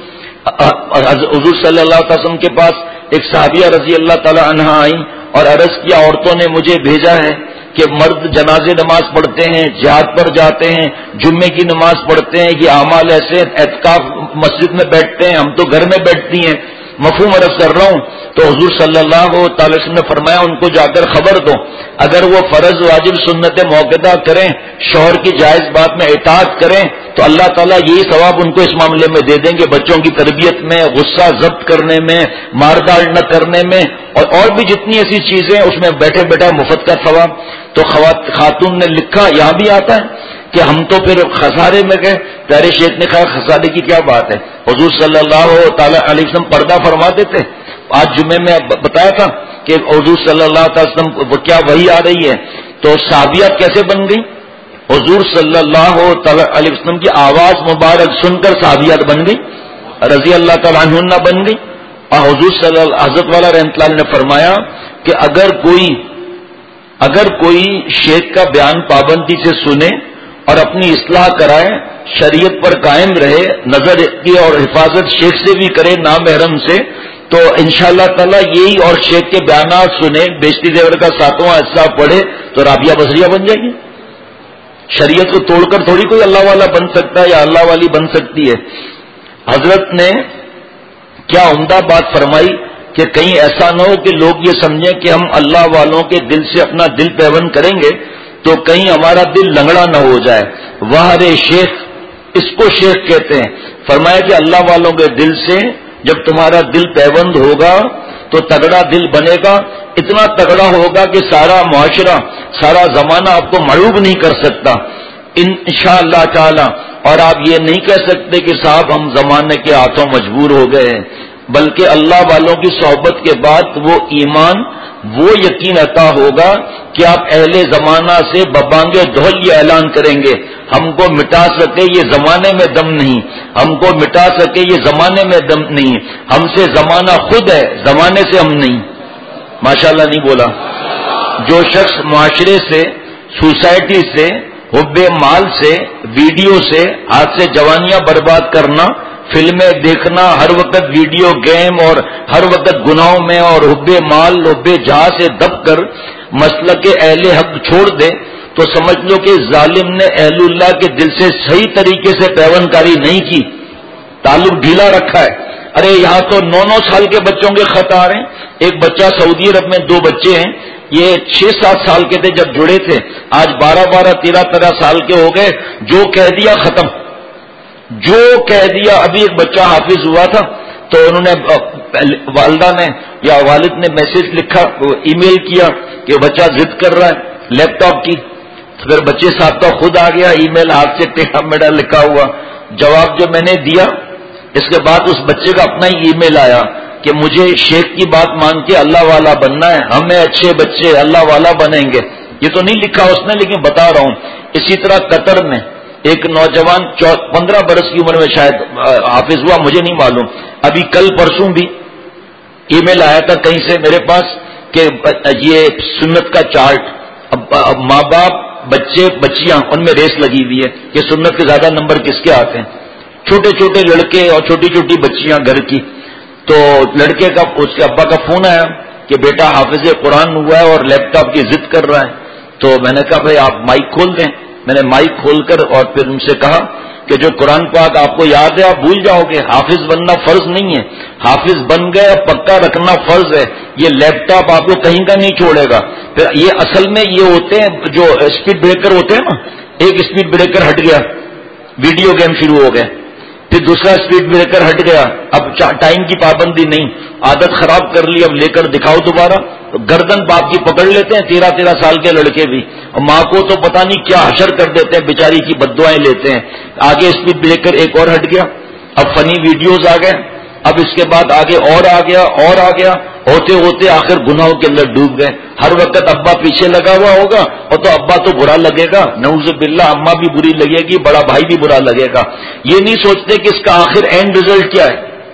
حضور صلی اللہ علیہ وسلم کے پاس ایک صحابیہ رضی اللہ تعالی عنہ آئیں اور عرض کیا عورتوں نے مجھے بھیجا ہے کہ مرد جنازے نماز پڑھتے ہیں، جہاد پر جاتے ہیں، جمعے کی نماز پڑھتے ہیں، یہ اعمال ایسے، اعتکاف مسجد میں بیٹھتے ہیں، ہم تو گھر میں بیٹھتی ہیں. مفہوم عرض کر رہا ہوں. تو حضور صلی اللہ تعالی وسلم نے فرمایا ان کو جا کر خبر دو، اگر وہ فرض واجب سنت موقعہ کریں، شوہر کی جائز بات میں اطاعت کریں تو اللہ تعالیٰ یہی ثواب ان کو اس معاملے میں دے دیں گے، بچوں کی تربیت میں، غصہ ضبط کرنے میں، ماردال نہ کرنے میں، اور اور بھی جتنی ایسی چیزیں اس میں بیٹھے بیٹھے مفت کا ثواب. تو خاتون نے لکھا، یہاں بھی آتا ہے کہ ہم تو پھر خسارے میں گئے. پیارے شیخ نے کہا خسارے کی کیا بات ہے، حضور صلی اللہ تعالی علیہ وسلم پردہ فرماتے تھے. آج جمعے میں بتایا تھا کہ حضور صلی اللہ علیہ وسلم کیا وحی آ رہی ہے، تو صحابیات کیسے بن گئی؟ حضور صلی اللہ تعالی علیہ وسلم کی آواز مبارک سن کر صحابیات بن گئی، رضی اللہ تعالیٰ عنہ بن گئی. اور حضور صلی اللہ حضرت والا رحمۃ اللہ نے فرمایا کہ اگر کوئی اگر کوئی شیخ کا بیان پابندی سے سنے اور اپنی اصلاح کرائے، شریعت پر قائم رہے، نظر کی اور حفاظت شیخ سے بھی کرے، نامحرم سے، تو انشاءاللہ تعالیٰ یہی اور شیخ کے بیانات سنے، بیشتی زیور کا ساتواں حصہ پڑھے تو رابعہ بصریہ بن جائے گی. شریعت کو توڑ کر تھوڑی کوئی اللہ والا بن سکتا ہے یا اللہ والی بن سکتی ہے. حضرت نے کیا عمدہ بات فرمائی کہ کہیں ایسا نہ ہو کہ لوگ یہ سمجھیں کہ ہم اللہ والوں کے دل سے اپنا دل پیوند کریں گے تو کہیں ہمارا دل لنگڑا نہ ہو جائے. وہر شیخ، اس کو شیخ کہتے ہیں. فرمایا کہ اللہ والوں کے دل سے جب تمہارا دل پیوند ہوگا تو تگڑا دل بنے گا، اتنا تگڑا ہوگا کہ سارا معاشرہ، سارا زمانہ آپ کو معیوب نہیں کر سکتا انشاءاللہ تعالی. اور آپ یہ نہیں کہہ سکتے کہ صاحب ہم زمانے کے ہاتھوں مجبور ہو گئے ہیں، بلکہ اللہ والوں کی صحبت کے بعد وہ ایمان، وہ یقین عطا ہوگا کہ آپ اہل زمانہ سے ببانگے دھول یہ اعلان کریں گے، ہم کو مٹا سکے یہ زمانے میں دم نہیں، ہم کو مٹا سکے یہ زمانے میں دم نہیں، ہم سے زمانہ خود ہے، زمانے سے ہم نہیں. ماشاءاللہ نہیں بولا. جو شخص معاشرے سے، سوسائٹی سے، حب مال سے، ویڈیو سے، ہاتھ سے جوانیاں برباد کرنا، فلمیں دیکھنا، ہر وقت ویڈیو گیم اور ہر وقت گناہوں میں اور حب مال، حب جہاں سے دب کر مسلک اہل حق چھوڑ دے تو سمجھ لو کہ ظالم نے اہل اللہ کے دل سے صحیح طریقے سے پیوند کاری نہیں کی، تعلق ڈھیلا رکھا ہے. ارے یہاں تو نو نو سال کے بچوں کے خط آ رہے ہیں. ایک بچہ سعودی عرب میں، دو بچے ہیں، یہ چھ سات سال کے تھے جب جڑے تھے، آج بارہ بارہ تیرہ تیرہ سال کے ہو گئے. جو کہہ دیا ختم، جو کہہ دیا. ابھی ایک بچہ حافظ ہوا تھا تو انہوں نے، والدہ نے یا والد نے میسج لکھا، ای میل کیا کہ بچہ ضد کر رہا ہے لیپ ٹاپ کی. پھر بچے صاحب کا خود آ گیا ای میل ہاتھ سے ٹیڑھا میڑھا لکھا ہوا. جواب جو میں نے دیا، اس کے بعد اس بچے کا اپنا ہی ای میل آیا کہ مجھے شیخ کی بات مان کے اللہ والا بننا ہے، ہمیں اچھے بچے اللہ والا بنیں گے. یہ تو نہیں لکھا اس نے، لیکن بتا رہا ہوں. اسی طرح قطر میں ایک نوجوان پندرہ برس کی عمر میں شاید حافظ ہوا، مجھے نہیں معلوم. ابھی کل پرسوں بھی ای میل آیا تھا کہیں سے میرے پاس کہ یہ سنت کا چارٹ، اب ماں باپ، بچے بچیاں، ان میں ریس لگی ہوئی ہے کہ سنت کے زیادہ نمبر کس کے آتے ہیں. چھوٹے چھوٹے لڑکے اور چھوٹی چھوٹی بچیاں گھر کی. تو لڑکے کا، اس کے ابا کا فون آیا کہ بیٹا حافظ قرآن ہوا ہے اور لیپ ٹاپ کی ضد کر رہا ہے. تو میں نے کہا بھائی آپ مائک کھول دیں. میں نے مائک کھول کر اور پھر ان سے کہا کہ جو قرآن پاک آپ کو یاد ہے آپ بھول جاؤ گے. حافظ بننا فرض نہیں ہے، حافظ بن گئے پکا رکھنا فرض ہے. یہ لیپ ٹاپ آپ کو کہیں کا نہیں چھوڑے گا. پھر یہ اصل میں یہ ہوتے ہیں جو اسپیڈ بریکر ہوتے ہیں نا، ایک اسپیڈ بریکر ہٹ گیا، ویڈیو گیم شروع ہو گئے. پھر دوسرا اسپیڈ بریکر ہٹ گیا، اب ٹائم کی پابندی نہیں، عادت خراب کر لی، اب لے کر دکھاؤ دوبارہ. تو گردن باپ کی پکڑ لیتے ہیں تیرہ تیرہ سال کے لڑکے بھی، اور ماں کو تو پتہ نہیں کیا حشر کر دیتے ہیں، بیچاری کی بددعائیں لیتے ہیں. آگے اسپیڈ بریکر ایک اور ہٹ گیا، اب فنی ویڈیوز آ گئے، اب اس کے بعد آگے اور آ گیا اور آ گیا، ہوتے ہوتے آخر گناہوں کے اندر ڈوب گئے. ہر وقت ابا پیچھے لگا ہوا ہوگا اور تو ابا تو برا لگے گا، نعوذ باللہ، اماں بھی بری لگے گی، بڑا بھائی بھی برا لگے گا. یہ نہیں سوچتے کہ اس کا آخر اینڈ ریزلٹ کیا ہے،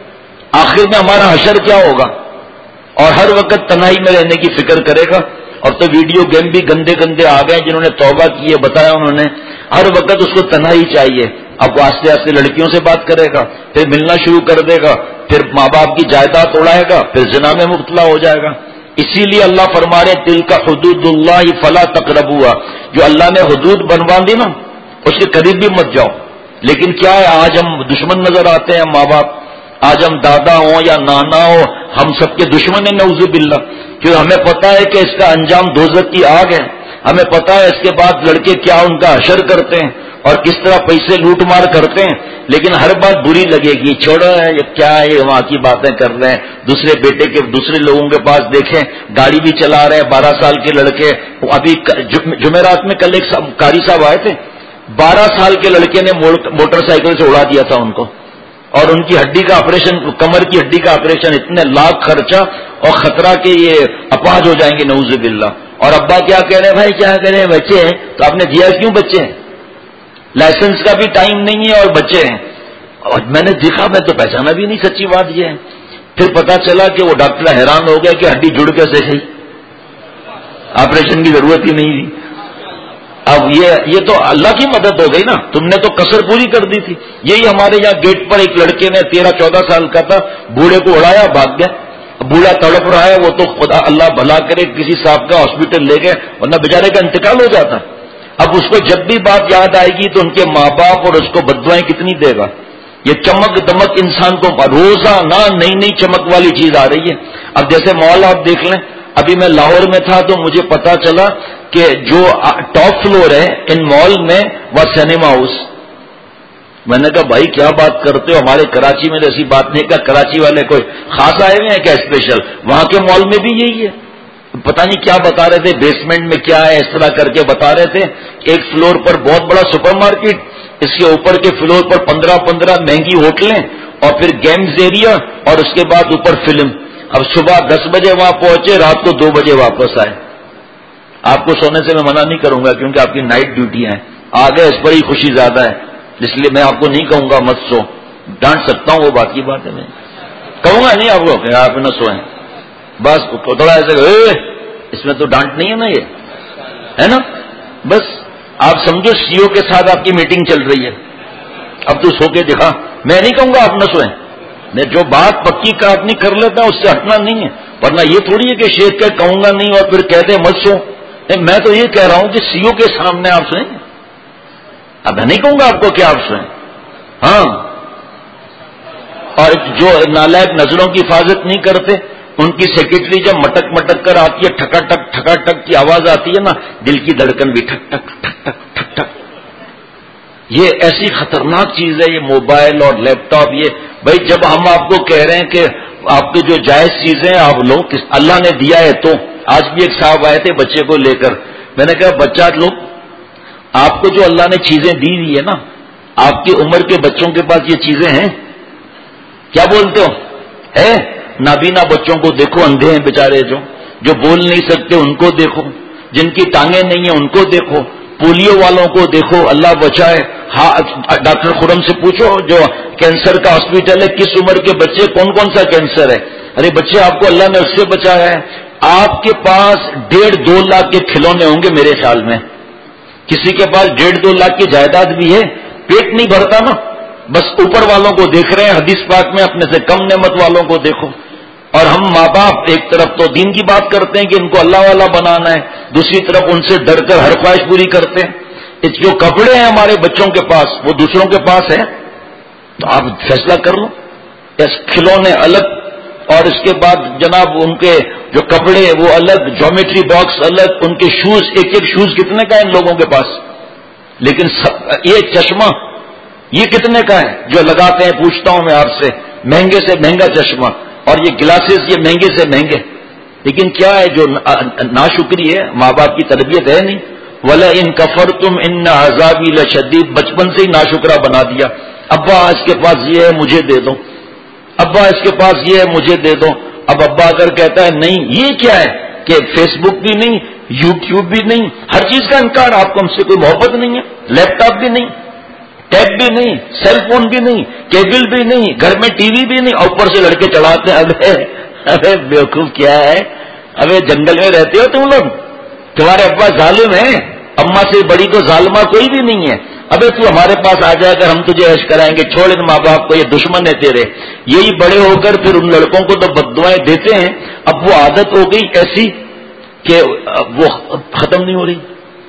آخر میں ہمارا حشر کیا ہوگا. اور ہر وقت تنہائی میں رہنے کی فکر کرے گا. اور تو ویڈیو گیم بھی گندے گندے آ گئے، جنہوں نے توبہ کی ہے بتایا انہوں نے، ہر وقت اس کو تنہائی چاہیے. اب آستے آستے لڑکیوں سے بات کرے گا، پھر ملنا شروع کر دے گا، پھر ماں باپ کی جائیداد اڑائے گا، پھر زنا میں مبتلا ہو جائے گا. اسی لیے اللہ فرما رہے تل کا حدود اللہ فلا تقربوها، جو اللہ نے حدود بنوا دی نا اس کے قریب بھی مت جاؤ. لیکن کیا ہے، آج ہم دشمن نظر آتے ہیں ماں باپ، آج ہم دادا ہوں یا نانا ہو، ہم سب کے دشمن ہیں نعوذ باللہ. کیونکہ ہمیں پتا ہے کہ اس کا انجام دوزخ کی آگ ہے، ہمیں پتا ہے اس کے بعد لڑکے کیا ان کا حشر کرتے ہیں اور کس طرح پیسے لوٹ مار کرتے ہیں. لیکن ہر بات بری لگے گی، چھوڑو ہے یہ کیا ہے، یہ وہاں کی باتیں کر رہے ہیں. دوسرے بیٹے کے دوسرے لوگوں کے پاس دیکھیں گاڑی بھی چلا رہے ہیں، بارہ سال کے لڑکے. ابھی جمعرات میں کل ایک قاری صاحب آئے تھے، بارہ سال کے لڑکے نے موٹر سائیکل سے اڑا دیا تھا ان کو، اور ان کی ہڈی کا آپریشن، کمر کی ہڈی کا آپریشن، اتنے لاکھ خرچہ اور خطرہ کہ یہ اپاہج ہو جائیں گے نعوذ باللہ. اور ابا کیا کہہ رہے ہیں، بھائی کیا کہہ رہے ہیں، بچے ہیں. تو آپ نے دیا کیوں بچے ہیں؟ لائسنس کا بھی ٹائم نہیں ہے اور بچے ہیں. اور میں نے دیکھا، میں تو پہچانا بھی نہیں، سچی بات یہ ہے. پھر پتا چلا کہ وہ ڈاکٹر حیران ہو گیا کہ ہڈی جڑ کیسے گئی، آپریشن کی ضرورت ہی نہیں تھی. اب یہ یہ تو اللہ کی مدد ہو گئی نا، تم نے تو کسر پوری کر دی تھی. یہی ہمارے یہاں گیٹ پر ایک لڑکے نے تیرہ چودہ سال کا تھا، بوڑھے کو اڑایا، بھاگ گیا. بوڑھا تڑپ رہا ہے، وہ تو خدا اللہ بھلا کرے کسی صاحب کا ہاسپٹل لے گئے، ورنہ بیچارے کا انتقال ہو جاتا. اب اس کو جب بھی بات یاد آئے گی تو ان کے ماں باپ اور اس کو بددعائیں کتنی دے گا. یہ چمک دمک انسان کو روزانہ نئی نئی چمک والی چیز آ رہی ہے. اب جیسے مال آپ دیکھ لیں، ابھی میں لاہور میں تھا تو مجھے پتا چلا کہ جو ٹاپ فلور ہے ان مال میں وہ سنیما ہاؤس. میں نے کہا بھائی کیا بات کرتے ہو، ہمارے کراچی میں ایسی بات نہیں. کہا کراچی والے کوئی خاص آئے ہوئے ہیں کیا اسپیشل؟ وہاں کے مال میں بھی یہی ہے. پتہ نہیں کیا بتا رہے تھے، بیسمنٹ میں کیا ہے اس طرح کر کے بتا رہے تھے. ایک فلور پر بہت بڑا سپر مارکیٹ، اس کے اوپر کے فلور پر پندرہ پندرہ مہنگی ہوٹلیں اور پھر گیمز ایریا اور اس کے بعد اوپر فلم. اب صبح دس بجے وہاں پہنچے، رات کو دو بجے واپس آئے. آپ کو سونے سے میں منع نہیں کروں گا کیونکہ آپ کی نائٹ ڈیوٹی ہیں. آگے اس پر ہی خوشی زیادہ ہے، اس لیے میں آپ کو نہیں کہوں گا مت سو. ڈانٹ سکتا ہوں وہ بات کی بات ہے، میں کہوں گا نہیں آپ کو کہ آپ نہ سوئیں. بس تھوڑا ایسے اس میں تو ڈانٹ نہیں ہے نا، یہ ہے نا. بس آپ سمجھو سی او کے ساتھ آپ کی میٹنگ چل رہی ہے، اب تو سو کے دکھا. میں نہیں کہوں گا آپ نہ سوئیں، میں جو بات پکی کاٹنی کر لیتا ہوں اس سے ہٹنا نہیں ہے. ورنہ یہ تھوڑی ہے کہ شیخ کہ کہوں گا نہیں اور پھر کہتے مت سو. میں تو یہ کہہ رہا ہوں کہ سی او کے سامنے آپ سوئیں. اب میں نہیں کہوں گا آپ کو کہ آپ سوئیں. ہاں، اور جو نالائق نظروں کی حفاظت نہیں کرتے ان کی سیکرٹری جب مٹک مٹک کر آتی ہے، ٹھکا ٹک ٹھکا ٹک کی آواز آتی ہے نا، دل کی دھڑکن بھی ٹھک ٹک ٹھک ٹک ٹھک ٹک. یہ ایسی خطرناک چیز ہے یہ موبائل اور لیپ ٹاپ. یہ بھائی جب ہم آپ کو کہہ رہے ہیں کہ آپ کی جو جائز چیزیں آپ لو، اللہ نے دیا ہے. تو آج بھی ایک صاحب آئے تھے بچے کو لے کر، میں نے کہا بچہ لو، آپ کو جو اللہ نے چیزیں دی ہوئی ہے نا، آپ کی عمر کے بچوں کے پاس یہ چیزیں ہیں؟ کیا بولتے ہو؟ ہے؟ نابینا بچوں کو دیکھو، اندھے ہیں بیچارے، جو جو بول نہیں سکتے ان کو دیکھو، جن کی ٹانگیں نہیں ہیں ان کو دیکھو، پولیو والوں کو دیکھو، اللہ بچائے. ہاں ڈاکٹر خرم سے پوچھو جو کینسر کا ہاسپٹل ہے، کس عمر کے بچے کون کون سا کینسر ہے. ارے بچے آپ کو اللہ نے اس سے بچایا ہے. آپ کے پاس ڈیڑھ دو لاکھ کے کھلونے ہوں گے میرے خیال میں. کسی کے پاس ڈیڑھ دو لاکھ کی جائیداد بھی ہے، پیٹ نہیں بھرتا نا. بس اوپر والوں کو دیکھ رہے ہیں. حدیث پاک میں اپنے سے کم نعمت والوں کو دیکھو. اور ہم ماں باپ ایک طرف تو دین کی بات کرتے ہیں کہ ان کو اللہ والا بنانا ہے، دوسری طرف ان سے ڈر کر ہر خواہش پوری کرتے ہیں. جو کپڑے ہیں ہمارے بچوں کے پاس وہ دوسروں کے پاس ہے، تو آپ فیصلہ کر لو. کھلونے الگ اور اس کے بعد جناب ان کے جو کپڑے وہ الگ، جیومیٹری باکس الگ، ان کے شوز، ایک ایک شوز کتنے کا ہے ان لوگوں کے پاس. لیکن یہ چشمہ یہ کتنے کا ہے جو لگاتے ہیں؟ پوچھتا ہوں میں آپ سے، مہنگے سے مہنگا چشمہ، اور یہ گلاسز یہ مہنگے سے مہنگے. لیکن کیا ہے جو ناشکری ہے، ماں باپ کی تربیت ہے نہیں. وَلَا إِن كَفَرْتُمْ إِنَّ عَذَابِي لَشَدِيدٌ، بچپن سے ہی ناشکرا بنا دیا. ابا اس کے پاس یہ ہے مجھے دے دو، ابا اس کے پاس یہ ہے مجھے دے دو. اب ابا اگر کہتا ہے نہیں، یہ کیا ہے کہ فیس بک بھی نہیں، یوٹیوب بھی نہیں، ہر چیز کا انکار. آپ کو ہم سے کوئی محبت نہیں ہے؟ لیپ ٹاپ بھی نہیں، ٹیب بھی نہیں، سیل فون بھی نہیں، کیبل بھی نہیں، گھر میں ٹی وی بھی نہیں، اور اوپر سے لڑکے چڑھاتے ہیں. ابے ابے بیوقوف کیا ہے، ابے جنگل میں رہتے ہو تم لوگ، تمہارے ابا ظالم ہیں، اماں سے بڑی تو ظالمہ کوئی بھی نہیں ہے. ابے تو ہمارے پاس آ جائے کر ہم تجھے عیش کرائیں گے. چھوڑ ان ماں باپ کو، یہ دشمن ہے تیرے. یہی بڑے ہو کر پھر ان لڑکوں کو تو بددعائیں دیتے ہیں. اب وہ عادت ہو گئی ایسی کہ وہ ختم نہیں ہو رہی.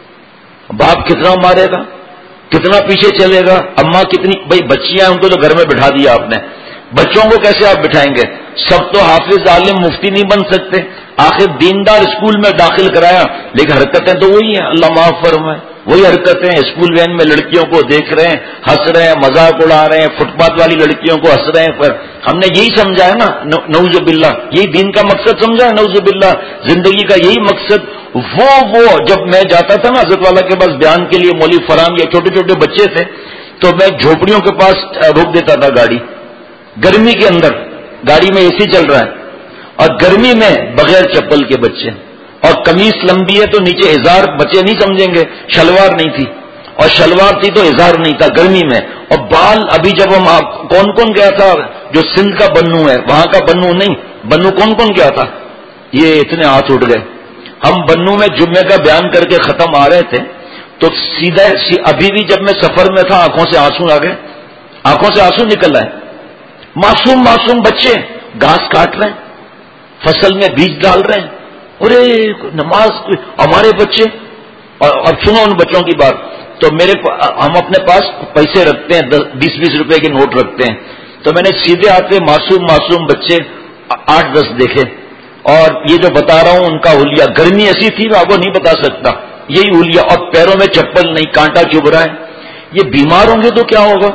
باپ کتنا مارے گا، کتنا پیچھے چلے گا، اماں کتنی. بھائی بچیاں ان کو تو گھر میں بٹھا دیا آپ نے، بچوں کو کیسے آپ بٹھائیں گے؟ سب تو حافظ عالم مفتی نہیں بن سکتے. آخر دیندار اسکول میں داخل کرایا، لیکن حرکتیں تو وہی ہیں، اللہ معاف فرمائے، وہی حرکتیں. اسکول وین میں لڑکیوں کو دیکھ رہے ہیں، ہنس رہے ہیں، مذاق اڑا رہے ہیں، فٹ پاتھ والی لڑکیوں کو ہنس رہے ہیں. پر ہم نے یہی سمجھا ہے نا، نعوذ باللہ، یہی دین کا مقصد سمجھا ہے، نعوذ باللہ زندگی کا یہی مقصد. وہ وہ جب میں جاتا تھا نا حضرت والا کے پاس بیان کے لیے، مولوی فرحان، یہ چھوٹے چھوٹے بچے تھے، تو میں جھوپڑیوں کے پاس روک دیتا تھا گاڑی. گرمی کے اندر گاڑی میں اے سی چل رہا ہے، اور گرمی میں بغیر چپل کے بچے، اور قمیص لمبی ہے تو نیچے اظہار، بچے نہیں سمجھیں گے، شلوار نہیں تھی، اور شلوار تھی تو اظہار نہیں تھا گرمی میں. اور بال ابھی جب ہم کون کون گیا تھا، جو سندھ کا بنو ہے وہاں کا بنو نہیں، بنو کون کون گیا تھا، یہ اتنے ہاتھ اٹھ گئے. ہم بنو میں جمعے کا بیان کر کے ختم آ رہے تھے، تو سیدھا ابھی بھی جب میں سفر میں تھا آنکھوں سے آنسو آ گئے، آنکھوں سے آنسو نکل آئے. معصوم معصوم بچے گھاس کاٹ رہے ہیں، فصل میں بیج ڈال رہے ہیں. ارے نماز، ہمارے بچے، اور, اور سنو ان بچوں کی بات، تو میرے ہم اپنے پاس پیسے رکھتے ہیں، بیس بیس روپے کے نوٹ رکھتے ہیں، تو میں نے سیدھے آتے معصوم معصوم بچے آٹھ دس دیکھے، اور یہ جو بتا رہا ہوں ان کا حلیہ، گرمی ایسی تھی میں آپ کو نہیں بتا سکتا، یہی حلیہ، اور پیروں میں چپل نہیں، کانٹا چبھ رہا ہے۔ یہ بیمار ہوں گے تو کیا ہوگا؟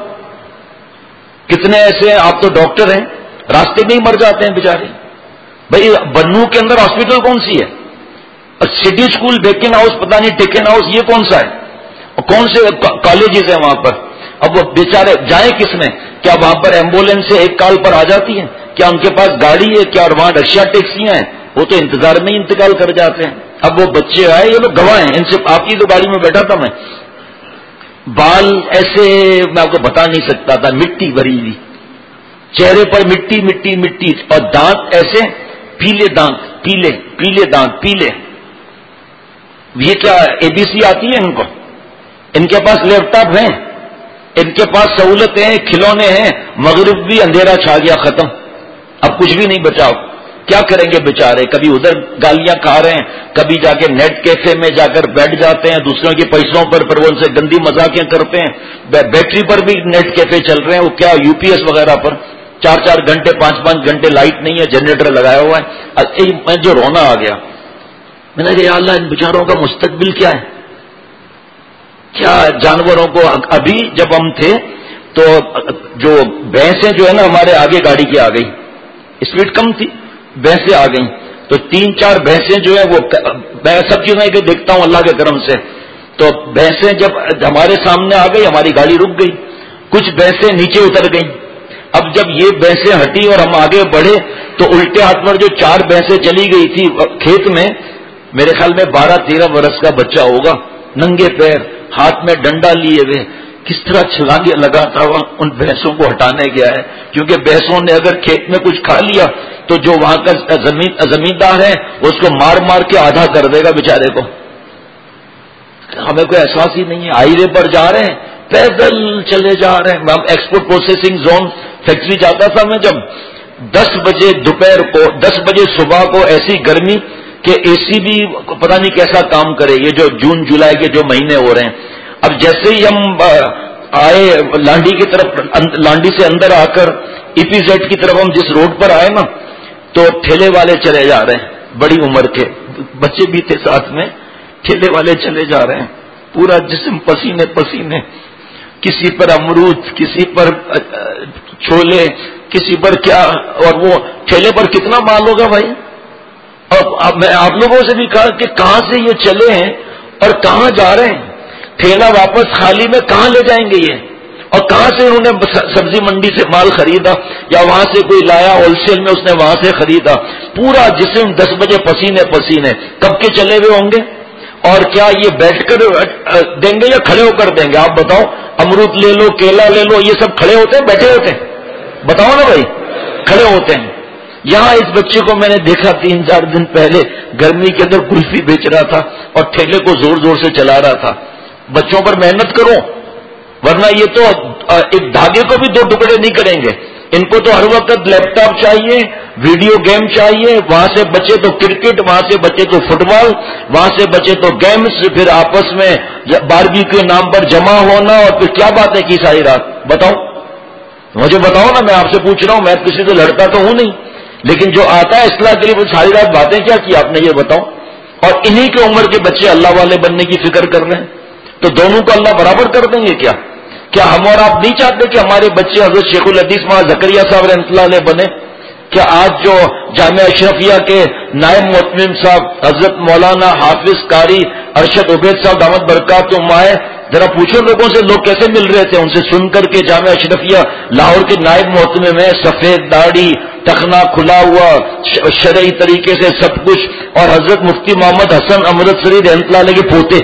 کتنے ایسے ہیں، آپ تو ڈاکٹر ہیں، راستے میں ہی مر جاتے ہیں بیچارے۔ بھائی بنو کے اندر ہاسپٹل کون سی ہے؟ سٹی اسکول، بیکن ہاؤس، پتہ نہیں ٹیکن ہاؤس، یہ کون سا ہے؟ اور کون سے کالجز ہیں وہاں پر؟ اب وہ بیچارے جائیں کس میں؟ کیا وہاں پر ایمبولینس سے ایک کال پر آ جاتی ہے؟ کیا ان کے پاس گاڑی ہے؟ کیا وہاں رکشا ٹیکسیاں ہیں؟ وہ تو انتظار میں ہی انتقال کر جاتے ہیں۔ اب وہ بچے آئے، یہ لوگ گواہ ہیں، ان سے آپ کی تو گاڑی میں بیٹھا تھا میں، بال ایسے میں آپ کو بتا نہیں سکتا تھا، مٹی بھری ہوئی، چہرے پر مٹی مٹی مٹی، اور دانت ایسے پیلے دانت، پیلے پیلے دانت پیلے۔ یہ کیا اے بی سی آتی ہے ان کو؟ ان کے پاس لیپ ٹاپ ہیں، ان کے پاس سہولتیں ہیں، کھلونے ہیں، مغرب بھی اندھیرا چھا گیا، ختم، اب کچھ بھی نہیں بچاؤ۔ کیا کریں گے بیچارے؟ کبھی ادھر گالیاں کھا رہے ہیں، کبھی جا کے نیٹ کیفے میں جا کر بیٹھ جاتے ہیں دوسروں کے پیسوں پر، پھر وہ ان سے گندی مذاقیں کرتے ہیں۔ بیٹری پر بھی نیٹ کیفے چل رہے ہیں، وہ کیا یو پی ایس وغیرہ پر، چار چار گھنٹے پانچ پانچ گھنٹے لائٹ نہیں ہے، جنریٹر لگایا ہوا ہے۔ میں جو رونا آ گیا، میں نے کہا یا اللہ ان بیچاروں کا مستقبل کیا ہے؟ کیا جانوروں کو، ابھی جب ہم تھے تو جو بھینسیں جو ہے نا ہمارے آگے گاڑی کے آ گئی، اسپیڈ کم تھی، بھینسیں آ گئیں، تو تین چار بھینسیں جو ہے وہ، میں سب چیزیں کہ دیکھتا ہوں اللہ کے کرم سے، تو بھینسیں جب ہمارے سامنے آ گئی ہماری گاڑی رک گئی، کچھ بھینسیں نیچے اتر گئیں۔ اب جب یہ بھینسیں ہٹی اور ہم آگے بڑھے تو الٹے ہاتھ پر جو چار بھینسیں چلی گئی تھی کھیت میں، میرے خیال میں بارہ تیرہ برس کا بچہ ہوگا، ننگے پیر، ہاتھ میں ڈنڈا لیے ہوئے، کس طرح چھلانگے لگاتا ہوا ان بھینسوں کو ہٹانے گیا ہے، کیونکہ بھینسوں نے اگر کھیت میں کچھ کھا لیا تو جو وہاں کا زمین زمیندار ہے اس کو مار مار کے آدھا کر دے گا بیچارے کو۔ ہمیں کوئی احساس ہی نہیں ہے، ہائی وے پر جا رہے ہیں، پیدل چلے جا رہے ہیں۔ ہم ایکسپورٹ پروسیسنگ زون فیکٹری جاتا تھا میں، جب دس بجے دوپہر کو، دس بجے صبح کو ایسی گرمی کہ اے سی بھی پتہ نہیں کیسا کام کرے، یہ جو جون جولائی کے جو مہینے ہو رہے ہیں۔ اب جیسے ہی ہم آئے لانڈی کی طرف، لانڈی سے اندر آ کر ای پی زیڈ کی طرف ہم جس روڈ پر آئے نا، تو ٹھیلے والے چلے جا رہے ہیں، بڑی عمر کے بچے بھی تھے ساتھ میں، ٹھیلے والے چلے جا رہے ہیں، پورا جسم پسینے پسینے، کسی پر امرود، کسی پر چھولے، کسی پر کیا، اور وہ ٹھیلے پر کتنا مال ہوگا بھائی؟ اور میں آپ لوگوں سے بھی کہا کہ کہاں سے یہ چلے ہیں اور کہاں جا رہے ہیں؟ ٹھیلا واپس خالی میں کہاں لے جائیں گے یہ؟ اور کہاں سے انہوں نے سبزی منڈی سے مال خریدا، یا وہاں سے کوئی لایا ہول سیل میں اس نے وہاں سے خریدا، پورا جسم دس بجے پسینے پسینے، کب کے چلے ہوئے ہوں گے؟ اور کیا یہ بیٹھ کر دیں گے یا کھڑے ہو کر دیں گے؟ آپ بتاؤ، امرود لے لو، کیلا لے لو، یہ سب کھڑے ہوتے ہیں بیٹھے ہوتے ہیں؟ بتاؤ نا بھائی، کھڑے ہوتے ہیں۔ یہاں اس بچے کو میں نے دیکھا تین چار دن پہلے گرمی کے اندر کلفی بیچ رہا تھا اور ٹھیلے کو زور زور سے چلا رہا تھا۔ بچوں پر محنت کرو، ورنہ یہ تو ایک دھاگے کو بھی دو ٹکڑے نہیں کریں گے۔ ان کو تو ہر وقت لیپ ٹاپ چاہیے، ویڈیو گیم چاہیے، وہاں سے بچے تو کرکٹ، وہاں سے بچے تو فٹ بال، وہاں سے بچے تو گیمز، پھر آپس میں باربی کے نام پر جمع ہونا، اور پھر کیا باتیں کی ساری رات؟ بتاؤ مجھے، بتاؤ نا، میں آپ سے پوچھ رہا ہوں، میں کسی سے لڑتا تو ہوں نہیں، لیکن جو آتا ہے اصلاح کے لیے وہ ساری رات باتیں کیا کی آپ نے، یہ بتاؤ؟ اور انہی کی عمر کے بچے اللہ والے بننے کی فکر کر رہے ہیں، تو دونوں کو اللہ برابر کر دیں گے کیا؟ کیا ہم اور آپ نہیں چاہتے کہ ہمارے بچے حضرت شیخ الحدیث مولانا زکریا صاحب رحمۃ اللہ علیہ بنے؟ کیا آج جو جامعہ اشرفیہ کے نائب محتمم صاحب حضرت مولانا حافظ قاری ارشد عبید صاحب دامت برکاتہم آئے، ذرا پوچھو لوگوں سے لوگ کیسے مل رہے تھے ان سے سن کر کے جامعہ اشرفیہ لاہور کے نائب محتمم ہے، سفید داڑھی، ٹخنا کھلا ہوا، شرعی طریقے سے سب کچھ، اور حضرت مفتی محمد حسن امرتسری رحمۃ اللہ علیہ کے پوتے،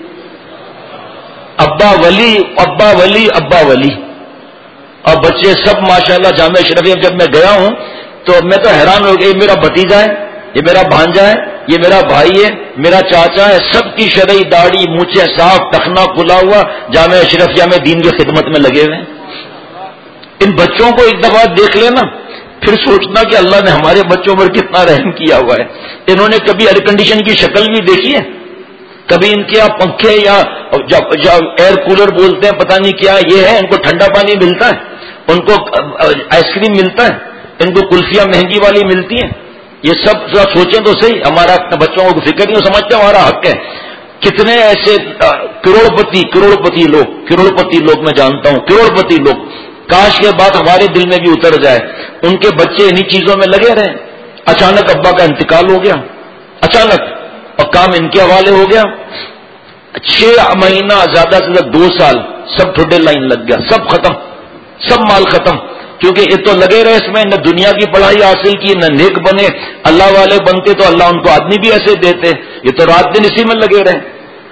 ابا ولی ابا ولی ابا ولی، اور بچے سب ماشاءاللہ جامعہ اشرفیہ۔ جب میں گیا ہوں تو میں تو حیران ہو گیا، یہ میرا بھتیجا ہے، یہ میرا بھانجا ہے، یہ میرا بھائی ہے، میرا چاچا ہے، سب کی شرعی داڑھی، مونچھیں صاف، ٹخنا کھلا ہوا، جامعہ اشرفیہ میں دین کی خدمت میں لگے ہوئے ہیں۔ ان بچوں کو ایک دفعہ دیکھ لینا، پھر سوچنا کہ اللہ نے ہمارے بچوں پر کتنا رحم کیا ہوا ہے۔ انہوں نے کبھی ایئر کنڈیشن کی شکل بھی دیکھی ہے؟ کبھی ان کے یہاں پنکھے یا جب جب ایئر کولر بولتے ہیں پتہ نہیں کیا یہ ہے، ان کو ٹھنڈا پانی ملتا ہے، ان کو آئس کریم ملتا ہے، ان کو کلفیاں مہنگی والی ملتی ہیں. یہ سب ذرا سوچیں تو صحیح. ہمارا اپنے بچوں کو فکر نہیں، سمجھتے ہمارا حق ہے. کتنے ایسے کروڑ پتی کروڑ پتی لوگ کروڑ پتی لوگ میں جانتا ہوں، کروڑ پتی لوگ، کاش کے بات ہمارے دل میں بھی اتر جائے. ان کے بچے انہی چیزوں میں لگے رہے. اچانک ابا کا انتقال ہو گیا، اچانک، اور کام ان کے حوالے ہو گیا. چھ مہینہ زیادہ سے زیادہ دو سال سب ٹھڈے لائن لگ گیا، سب ختم، سب مال ختم. کیونکہ یہ تو لگے رہے اس میں، نہ دنیا کی پڑھائی حاصل کی، نہ نیک بنے. اللہ والے بنتے تو اللہ ان کو آدمی بھی ایسے دیتے. یہ تو رات دن اسی میں لگے رہے.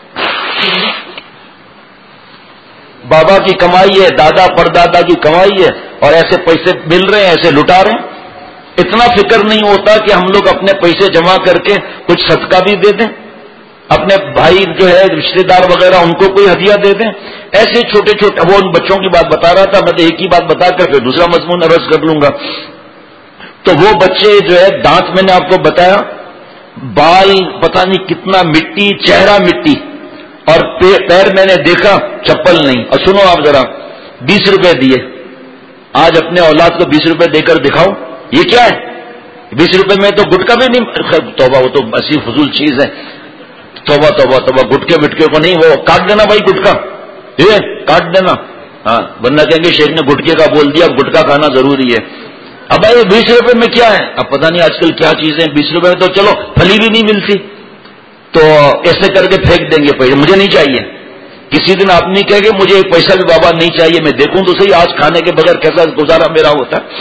بابا کی کمائی ہے، دادا پردادا کی کمائی ہے، اور ایسے پیسے مل رہے ہیں، ایسے لٹا رہے ہیں. اتنا فکر نہیں ہوتا کہ ہم لوگ اپنے پیسے جمع کر کے کچھ صدقہ بھی دے دیں، اپنے بھائی جو ہے رشتہ دار وغیرہ ان کو کوئی ہدیہ دے دیں. ایسے چھوٹے چھوٹے، وہ ان بچوں کی بات بتا رہا تھا، میں تو ایک ہی بات بتا کر پھر دوسرا مضمون عرض کر لوں گا. تو وہ بچے جو ہے دانت میں نے آپ کو بتایا، بال پتہ نہیں کتنا مٹی، چہرہ مٹی، اور پیر میں نے دیکھا چپل نہیں. اور سنو آپ ذرا، بیس روپے دیے. آج اپنے اولاد کو بیس روپے دے کر دکھاؤ، یہ کیا ہے؟ بیس روپے میں تو گٹکا بھی نہیں، توبہ وہ تو ایسی فضول چیز ہے. توبہ توبہ توبہ، گٹکے وٹکے کو نہیں، وہ کاٹ دینا بھائی گٹکا، یہ کاٹ دینا. ہاں، ورنہ کہیں گے شیخ نے گٹکے کا بول دیا، اب گٹکا کھانا ضروری ہے. اب بھائی بیس روپے میں کیا ہے؟ اب پتہ نہیں آج کل کیا چیزیں. بیس روپے میں تو چلو پھلی بھی نہیں ملتی، تو ایسے کر کے پھینک دیں گے پیسے، مجھے نہیں چاہیے. کسی دن آپ نہیں کہیں گے مجھے ایک پیسہ بھی بابا نہیں چاہیے، میں دیکھوں تو صحیح آج کھانے کے بغیر کیسا گزارا میرا ہوتا ہے.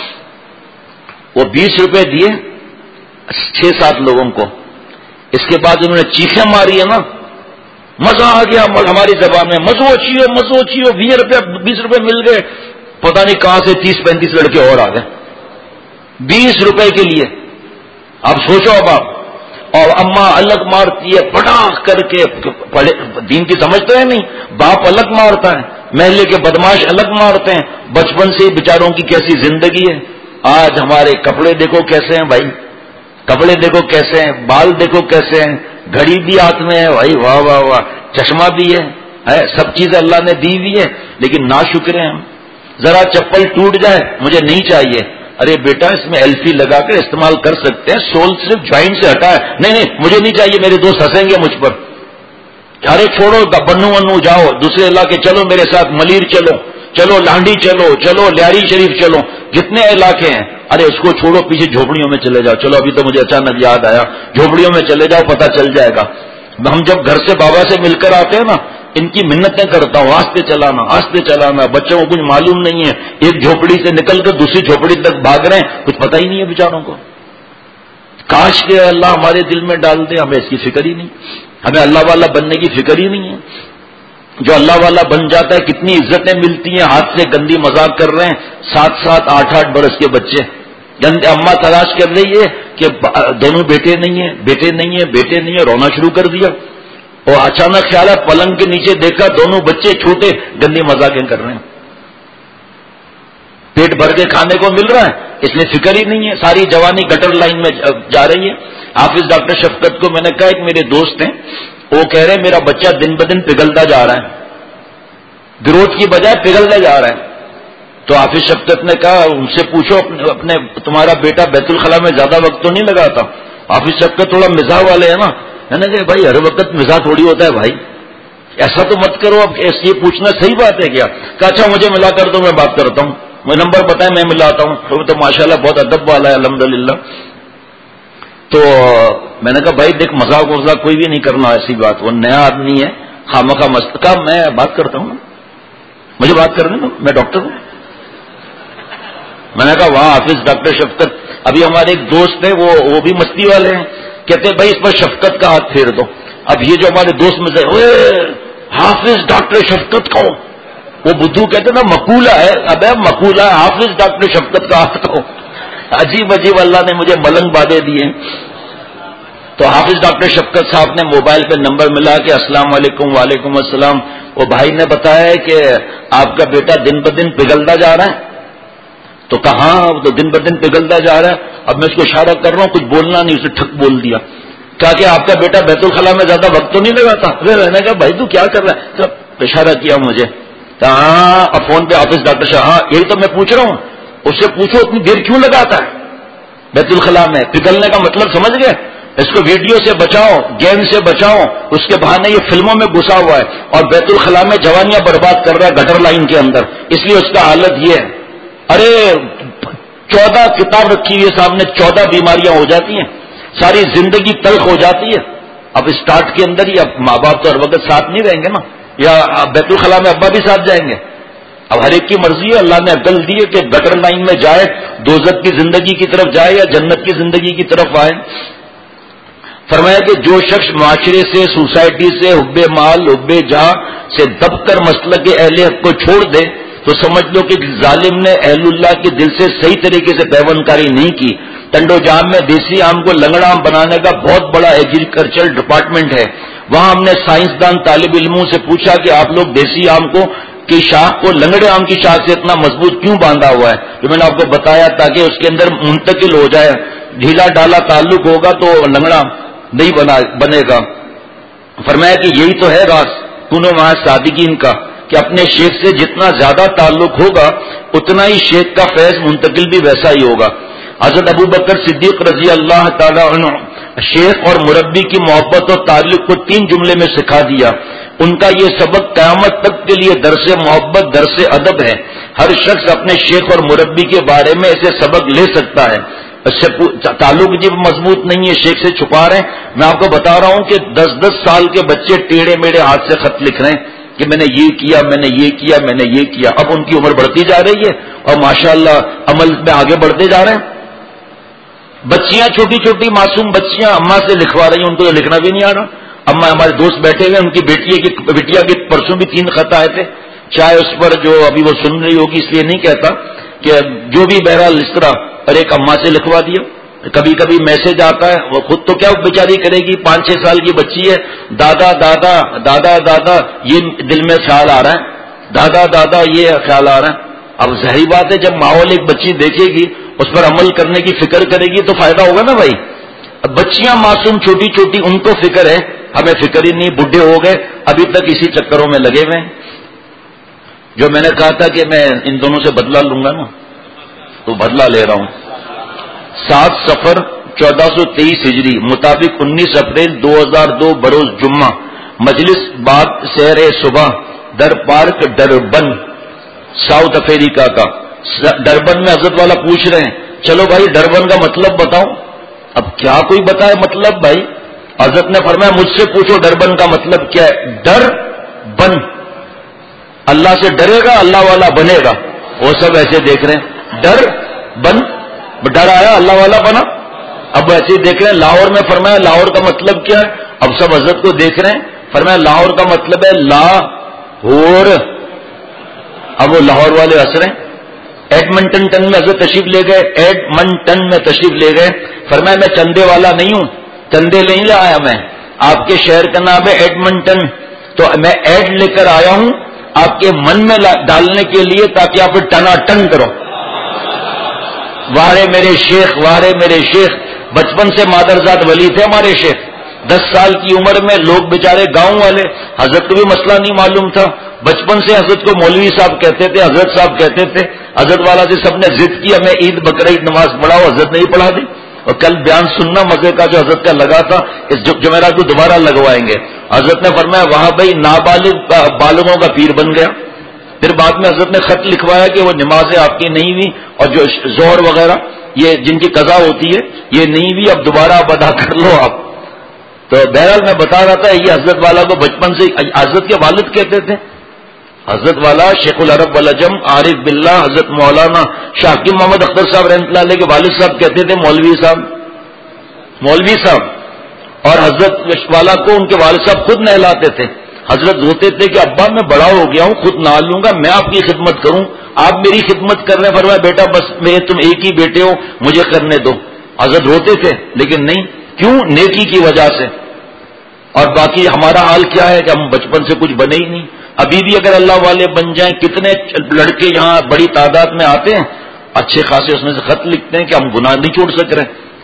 وہ بیس روپے دیے چھ سات لوگوں کو. اس کے بعد انہوں نے چیخیں ماری ہے نا، مزہ آ گیا. ہماری زبان میں مزو چیو مزو چیو، بیس روپے بیس روپے مل گئے. پتہ نہیں کہاں سے تیس پینتیس لڑکے اور آ گئے بیس روپے کے لیے. اب سوچو اب آپ، اور اماں الگ مارتی ہے پٹاخ کر کے. دین کی سمجھتے ہیں نہیں، باپ الگ مارتا ہے، محلے کے بدماش الگ مارتے ہیں. بچپن سے بیچاروں کی کیسی زندگی ہے. آج ہمارے کپڑے دیکھو کیسے ہیں بھائی، کپڑے دیکھو کیسے ہیں، بال دیکھو کیسے ہیں، گھڑی بھی ہاتھ میں ہے بھائی، واہ واہ واہ، چشمہ بھی ہے، ہے سب چیزیں اللہ نے دی ہوئی ہے، لیکن ناشکر ہیں ہم. ذرا چپل ٹوٹ جائے مجھے نہیں چاہیے. ارے بیٹا اس میں ایلفی لگا کر استعمال کر سکتے ہیں، سول صرف جوائنٹ سے ہٹا ہے. نہیں نہیں مجھے نہیں چاہیے، میرے دوست ہنسیں گے مجھ پر. ارے چھوڑو بنو ونو، جاؤ دوسرے علاقے چلو میرے ساتھ، ملیر چلو، چلو لانڈی چلو، چلو لیاری شریف چلو، جتنے علاقے ہیں. ارے اس کو چھوڑو، پیچھے جھوپڑیوں میں چلے جاؤ. چلو ابھی تو مجھے اچانک یاد آیا، جھوپڑیوں میں چلے جاؤ، پتہ چل جائے گا. ہم جب گھر سے بابا سے مل کر آتے ہیں نا، ان کی منتیں کرتا ہوں، آستے چلانا آستے چلانا. بچوں کو کچھ معلوم نہیں ہے، ایک جھوپڑی سے نکل کر دوسری جھوپڑی تک بھاگ رہے ہیں، کچھ پتہ ہی نہیں ہے بیچاروں کو. کاش کہ اللہ ہمارے دل میں ڈال دے، ہمیں اس کی فکر ہی نہیں، ہمیں اللہ والا بننے کی فکر ہی نہیں ہے. جو اللہ والا بن جاتا ہے کتنی عزتیں ملتی ہیں. ہاتھ سے گندی مذاق کر رہے ہیں سات سات آٹھ آٹھ برس کے بچے. اماں تلاش کر رہی ہے کہ دونوں بیٹے نہیں ہیں، بیٹے نہیں ہیں، بیٹے نہیں ہیں، رونا شروع کر دیا. اور اچانک خیال ہے پلنگ کے نیچے دیکھا دونوں بچے چھوٹے گندی مذاقیں کر رہے ہیں. پیٹ بھر کے کھانے کو مل رہا ہے، اس میں فکر ہی نہیں ہے. ساری جوانی گٹر لائن میں جا رہی ہے. حافظ ڈاکٹر شفقت کو میں نے کہا، ایک میرے دوست ہیں، وہ کہہ رہے ہیں میرا بچہ دن بدن پگھلتا جا رہا ہے، گروتھ کی بجائے پگھلتا جا رہا ہے. تو حافظ شفقت نے کہا ان سے پوچھو اپنے تمہارا بیٹا بیت الخلاء میں زیادہ وقت تو نہیں لگاتا؟ حافظ شفقت تھوڑا مزاح والے ہیں نا، ہے نا کہ بھائی ہر وقت مزاح تھوڑی ہوتا ہے بھائی، ایسا تو مت کرو. اب یہ پوچھنا صحیح بات ہے کیا؟ کہ اچھا مجھے ملا کر دو، میں بات کرتا ہوں، مجھے نمبر بتائیں میں ملاتا ہوں. تو ماشاءاللہ بہت ادب والا ہے الحمدللہ. تو میں نے کہا بھائی دیکھ مذاق وذاق کوئی بھی نہیں کرنا ایسی بات، وہ نیا آدمی ہے خامخواہ مست کا. میں بات کرتا ہوں، مجھے بات کرنے دو، میں ڈاکٹر ہوں. میں نے کہا وہاں حافظ ڈاکٹر شفقت. ابھی ہمارے ایک دوست ہیں وہ وہ بھی مستی والے ہیں، کہتے ہیں بھائی اس پر شفقت کا ہاتھ پھیر دو. اب یہ جو ہمارے دوست میں سے حافظ ڈاکٹر شفقت کو، وہ بدھو کہتے ہیں نا مقولہ ہے، اب مقولہ ہے حافظ ڈاکٹر شفقت کا ہاتھ کو. عجیب عجیب اللہ نے مجھے ملنگ بادے دیے. تو حافظ ڈاکٹر شفقت صاحب نے موبائل پہ نمبر ملا کہ السلام علیکم. وعلیکم السلام. وہ بھائی نے بتایا ہے کہ آپ کا بیٹا دن بدن پگھلتا جا رہا ہے. تو کہاں تو دن بدن پگھلتا جا رہا ہے. اب میں اس کو اشارہ کر رہا ہوں، کچھ بولنا نہیں، اسے ٹھک بول دیا. کہا کہ آپ کا بیٹا بیت الخلاء میں زیادہ وقت تو نہیں لگاتا؟ میں نے کہا بھائی تو کیا کر رہا ہے؟ تو اشارہ کیا مجھے، ہاں اب فون پہ آفس ڈاکٹر شاہ، ہاں یہی تو میں پوچھ رہا ہوں، اس سے پوچھو اتنی دیر کیوں لگاتا ہے بیت الخلاء میں؟ پگھلنے کا مطلب سمجھ گئے؟ اس کو ویڈیو سے بچاؤ، گیم سے بچاؤ، اس کے بہانے یہ فلموں میں گھسا ہوا ہے اور بیت الخلاء میں جوانیاں برباد کر رہا ہے گٹر لائن کے اندر، اس لیے اس کا حالت یہ ہے۔ ارے چودہ کتاب رکھی ہوئی ہے سامنے، چودہ بیماریاں ہو جاتی ہیں، ساری زندگی تلخ ہو جاتی ہے۔ اب اسٹارٹ کے اندر ہی اب ماں باپ تو ہر وقت ساتھ نہیں رہیں گے نا، یا بیت الخلاء میں ابا بھی ساتھ جائیں گے؟ اب ہر ایک کی مرضی ہے، اللہ نے عقل دی ہے کہ گٹر لائن میں جائے، دوزخ کی زندگی کی طرف جائے یا جنت کی زندگی کی طرف آئے۔ فرمایا کہ جو شخص معاشرے سے، سوسائٹی سے، حب مال، حب جاہ سے دب کر مسلک اہل حق کو چھوڑ دے تو سمجھ لو کہ ظالم نے اہل اللہ کے دل سے صحیح طریقے سے پیوند کاری نہیں کی۔ ٹنڈو جام میں دیسی آم کو لنگڑا آم بنانے کا بہت بڑا ایگریکلچرل ڈپارٹمنٹ ہے، وہاں ہم نے سائنسدان طالب علموں سے پوچھا کہ آپ لوگ دیسی آم کو کی شاخ کو لنگڑے آم کی شاخ سے اتنا مضبوط کیوں باندھا ہوا ہے؟ جو میں نے آپ کو بتایا تاکہ اس کے اندر منتقل ہو جائے، ڈھیلا ڈالا تعلق ہوگا تو لنگڑا نہیں بنا بنے گا۔ فرمایا کہ یہی تو ہے راز کنو مع صادقین کا، کہ اپنے شیخ سے جتنا زیادہ تعلق ہوگا اتنا ہی شیخ کا فیض منتقل بھی ویسا ہی ہوگا۔ حضرت ابو بکر صدیق رضی اللہ تعالی عنہ شیخ اور مربی کی محبت اور تعلق کو تین جملے میں سکھا دیا۔ ان کا یہ سبق قیامت تک کے لیے درس محبت، درس ادب ہے۔ ہر شخص اپنے شیخ اور مربی کے بارے میں اسے سبق لے سکتا ہے۔ اس سے تعلق جب مضبوط نہیں ہے، شیخ سے چھپا رہے ہیں۔ میں آپ کو بتا رہا ہوں کہ دس دس سال کے بچے ٹیڑھے میڑھے ہاتھ سے خط لکھ رہے ہیں کہ میں نے یہ کیا، میں نے یہ کیا، میں نے یہ کیا۔ اب ان کی عمر بڑھتی جا رہی ہے اور ماشاءاللہ عمل میں آگے بڑھتے جا رہے ہیں۔ بچیاں چھوٹی چھوٹی معصوم بچیاں اماں سے لکھوا رہی ہیں، ان کو تو لکھنا بھی نہیں آ رہا۔ اماں ہمارے دوست بیٹھے ہوئے، ان کی بیٹی کی بیٹیا کے پرسوں بھی تین خط آئے تھے، چاہے اس پر جو ابھی وہ سن رہی ہوگی اس لیے نہیں کہتا کہ جو بھی بہرحال اس طرح، اور ایک اماں سے لکھوا دیا۔ کبھی کبھی میسج آتا ہے، وہ خود تو کیا بیچاری کرے گی، پانچ چھ سال کی بچی ہے، دادا دادا دادا دادا یہ دل میں خیال آ رہا ہے، دادا دادا یہ خیال آ رہا ہے۔ اب ظاہری بات ہے جب ماحول ایک بچی دیکھے گی، اس پر عمل کرنے کی فکر کرے گی تو فائدہ ہوگا نا بھائی۔ اب بچیاں معصوم چھوٹی چھوٹی، ان کو فکر ہے، ہمیں فکر ہی نہیں، بڈھے ہو گئے ابھی تک اسی چکروں میں لگے ہوئے ہیں۔ جو میں نے کہا تھا کہ میں ان دونوں سے بدلہ لوں گا نا، تو بدلہ لے رہا ہوں۔ سات سفر چودہ سو تیئیس ہجری مطابق انیس اپریل دو ہزار دو بروز جمعہ، مجلس بعد سحر صبح در پارک ڈربن ساؤتھ افریقہ کا۔ ڈربن میں حضرت والا پوچھ رہے ہیں چلو بھائی ڈربن کا مطلب بتاؤ۔ اب کیا کوئی بتائے مطلب بھائی؟ حضرت نے فرمایا مجھ سے پوچھو ڈربن کا مطلب کیا ہے۔ ڈر بن، اللہ سے ڈرے گا اللہ والا بنے گا۔ وہ سب ایسے دیکھ رہے ہیں، ڈر بن، ڈر آیا اللہ والا بنا۔ اب ایسے ہی دیکھ رہے ہیں لاہور میں، فرمایا لاہور کا مطلب کیا ہے؟ اب سب حضرت کو دیکھ رہے ہیں، فرمایا لاہور کا مطلب ہے لاہور۔ اب وہ لاہور والے ہنس رہے ہیں۔ ایڈمنٹن ٹن میں حضرت تشریف لے گئے، ایڈمنٹن میں تشریف لے گئے، فرمایا میں چندے والا نہیں ہوں، چندے نہیں لے آیا میں، آپ کے شہر کا نام ہے ایڈمنٹن، تو میں ایڈ لے کر آیا ہوں آپ کے من میں ڈالنے کے لیے تاکہ آپ ٹنا ٹن کرو۔ وارے میرے شیخ، وارے میرے شیخ، بچپن سے مادرزاد ولی تھے ہمارے شیخ۔ دس سال کی عمر میں لوگ بیچارے گاؤں والے، حضرت کو بھی مسئلہ نہیں معلوم تھا، بچپن سے حضرت کو مولوی صاحب کہتے تھے، حضرت صاحب کہتے تھے۔ حضرت والا سے سب نے ضد کی ہمیں عید بقرعید نماز پڑھاؤ، حضرت نے ہی پڑھا دی۔ اور کل بیان سننا مزے کا جو حضرت کا لگا تھا، اس جمعرات کو دوبارہ لگوائیں گے۔ حضرت نے فرمایا وہاں بھائی نابالغ بالغوں کا پیر بن گیا۔ پھر بعد میں حضرت نے خط لکھوایا کہ وہ نمازیں آپ کی نہیں ہوئی اور جو ظہر وغیرہ یہ جن کی قضا ہوتی ہے یہ نہیں ہوئی، اب دوبارہ آپ ادا کر لو آپ۔ تو بہرحال میں بتا رہا تھا یہ حضرت والا کو بچپن سے حضرت کے والد کہتے تھے، حضرت والا شیخ العرب والعجم عارف باللہ حضرت مولانا شاہ حکیم محمد اختر صاحب رحمۃ اللہ علیہ کے والد صاحب کہتے تھے مولوی صاحب، مولوی صاحب۔ اور حضرت والا کو ان کے والد صاحب خود نہلاتے تھے۔ حضرت روتے تھے کہ ابا میں بڑا ہو گیا ہوں، خود نہا لوں گا، میں آپ کی خدمت کروں، آپ میری خدمت کر رہے ہیں۔ فرمایا بیٹا بس میں تم ایک ہی بیٹے ہو، مجھے کرنے دو۔ حضرت روتے تھے لیکن نہیں، کیوں؟ نیکی کی وجہ سے۔ اور باقی ہمارا حال کیا ہے کہ ہم بچپن سے کچھ بنے ہی نہیں۔ ابھی بھی اگر اللہ والے بن جائیں، کتنے لڑکے یہاں بڑی تعداد میں آتے ہیں، اچھے خاصے اس میں سے خط لکھتے ہیں کہ ہم گناہ نہیں چھوڑ سک رہے،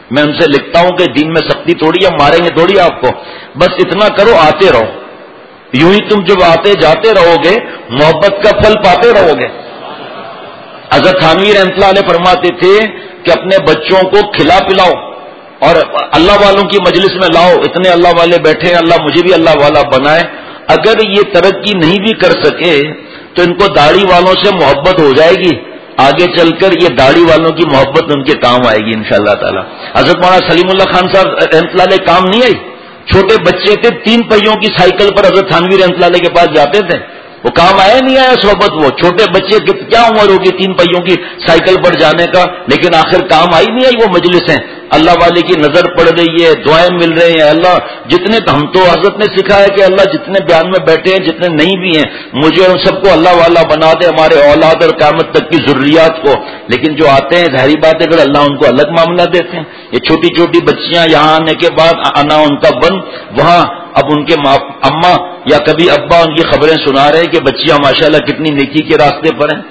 میں ان سے لکھتا ہوں کہ دین میں سختی تھوڑی ہے، ماریں گے تھوڑی آپ کو، بس اتنا کرو آتے رہو. یوں ہی تم جب آتے جاتے رہو گے محبت کا پھل پاتے رہو گے. حضرت تھانوی رحمۃ اللہ علیہ فرماتے تھے کہ اپنے بچوں کو کھلا پلاؤ اور اللہ والوں کی مجلس میں لاؤ. اتنے اللہ والے بیٹھے ہیں، اللہ مجھے بھی اللہ والا بنائے. اگر یہ ترقی نہیں بھی کر سکے تو ان کو داڑھی والوں سے محبت ہو جائے گی، آگے چل کر یہ داڑھی والوں کی محبت ان کے کام آئے گی انشاءاللہ تعالی. حضرت مولانا سلیم اللہ خان صاحب رحمۃ اللہ علیہ کام نہیں آئی. چھوٹے بچے تھے، تین پہیوں کی سائیکل پر حضرت تھانوی رحمۃ اللہ علیہ کے پاس جاتے تھے. وہ کام آیا نہیں آیا صحبت؟ وہ چھوٹے بچے کی کیا عمر ہوگی تین پہیوں کی سائیکل پر جانے کا، لیکن آخر کام آئی نہیں آئی وہ مجلسیں. اللہ والے کی نظر پڑ رہی ہے، دعائیں مل رہی ہیں. اللہ جتنے ہم تو حضرت نے سکھایا کہ اللہ جتنے بیان میں بیٹھے ہیں جتنے نہیں بھی ہیں مجھے ان سب کو اللہ والا بنا دے، ہمارے اولاد اور قیامت تک کی ضروریات کو. لیکن جو آتے ہیں ظاہری بات ہے پھر اللہ ان کو الگ معاملہ دیتے ہیں. یہ چھوٹی چھوٹی بچیاں یہاں آنے کے بعد آنا ان کا بند، وہاں اب ان کے اماں یا کبھی ابا ان کی خبریں سنا رہے کہ بچیاں ماشاءاللہ کتنی نیکی کے راستے پر ہیں.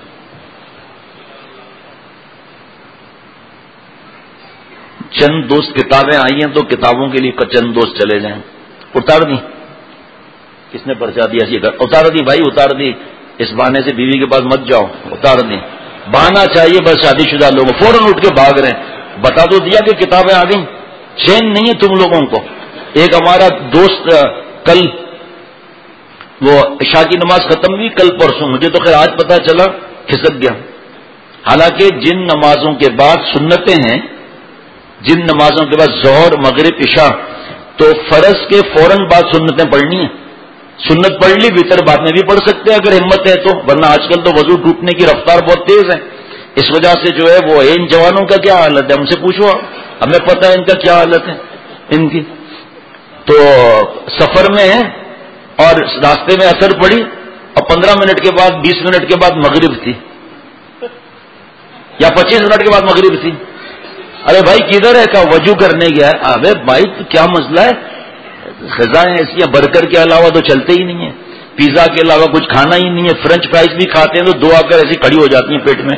چند دوست کتابیں آئی ہیں تو کتابوں کے لیے چند دوست چلے جائیں. اتار دی کس نے پرچا دیا؟ اتار دی بھائی، اتار دی. اس بہانے سے بیوی کے پاس مت جاؤ، اتار دی. بہانا چاہیے بس شادی شدہ لوگوں فوراً اٹھ کے بھاگ رہے ہیں. بتا تو دیا کہ کتابیں آ گئیں، چین نہیں ہے تم لوگوں کو. ایک ہمارا دوست کل وہ عشاء کی نماز ختم ہوئی کل پرسوں، مجھے تو خیر آج پتا چلا، کھسک گیا. حالانکہ جن نمازوں کے بعد سنتیں ہیں، جن نمازوں کے بعد ظہر مغرب عشاء، تو فرض کے فوراً بعد سنتیں پڑھنی ہیں. سنت پڑھ لی وتر بعد میں بھی پڑھ سکتے ہیں اگر ہمت ہے تو، ورنہ آج کل تو وضو ٹوٹنے کی رفتار بہت تیز ہے. اس وجہ سے جو ہے وہ ان جوانوں کا کیا حالت ہے ہم سے پوچھو، ہمیں پتہ ہے ان کا کیا حالت ہے ان کی. تو سفر میں ہے اور راستے میں اثر پڑی اور پندرہ منٹ کے بعد بیس منٹ کے بعد مغرب تھی یا پچیس منٹ کے بعد مغرب تھی. ارے بھائی کدھر ہے؟ کہا وضو کرنے گیا. ابے بھائی تو کیا مسئلہ ہے؟ غذائیں ایسی ہیں برگر کے علاوہ تو چلتے ہی نہیں ہیں، پیزا کے علاوہ کچھ کھانا ہی نہیں ہے. فرینچ فرائز بھی کھاتے ہیں تو دو آ کر ایسی کھڑی ہو جاتی ہیں پیٹ میں.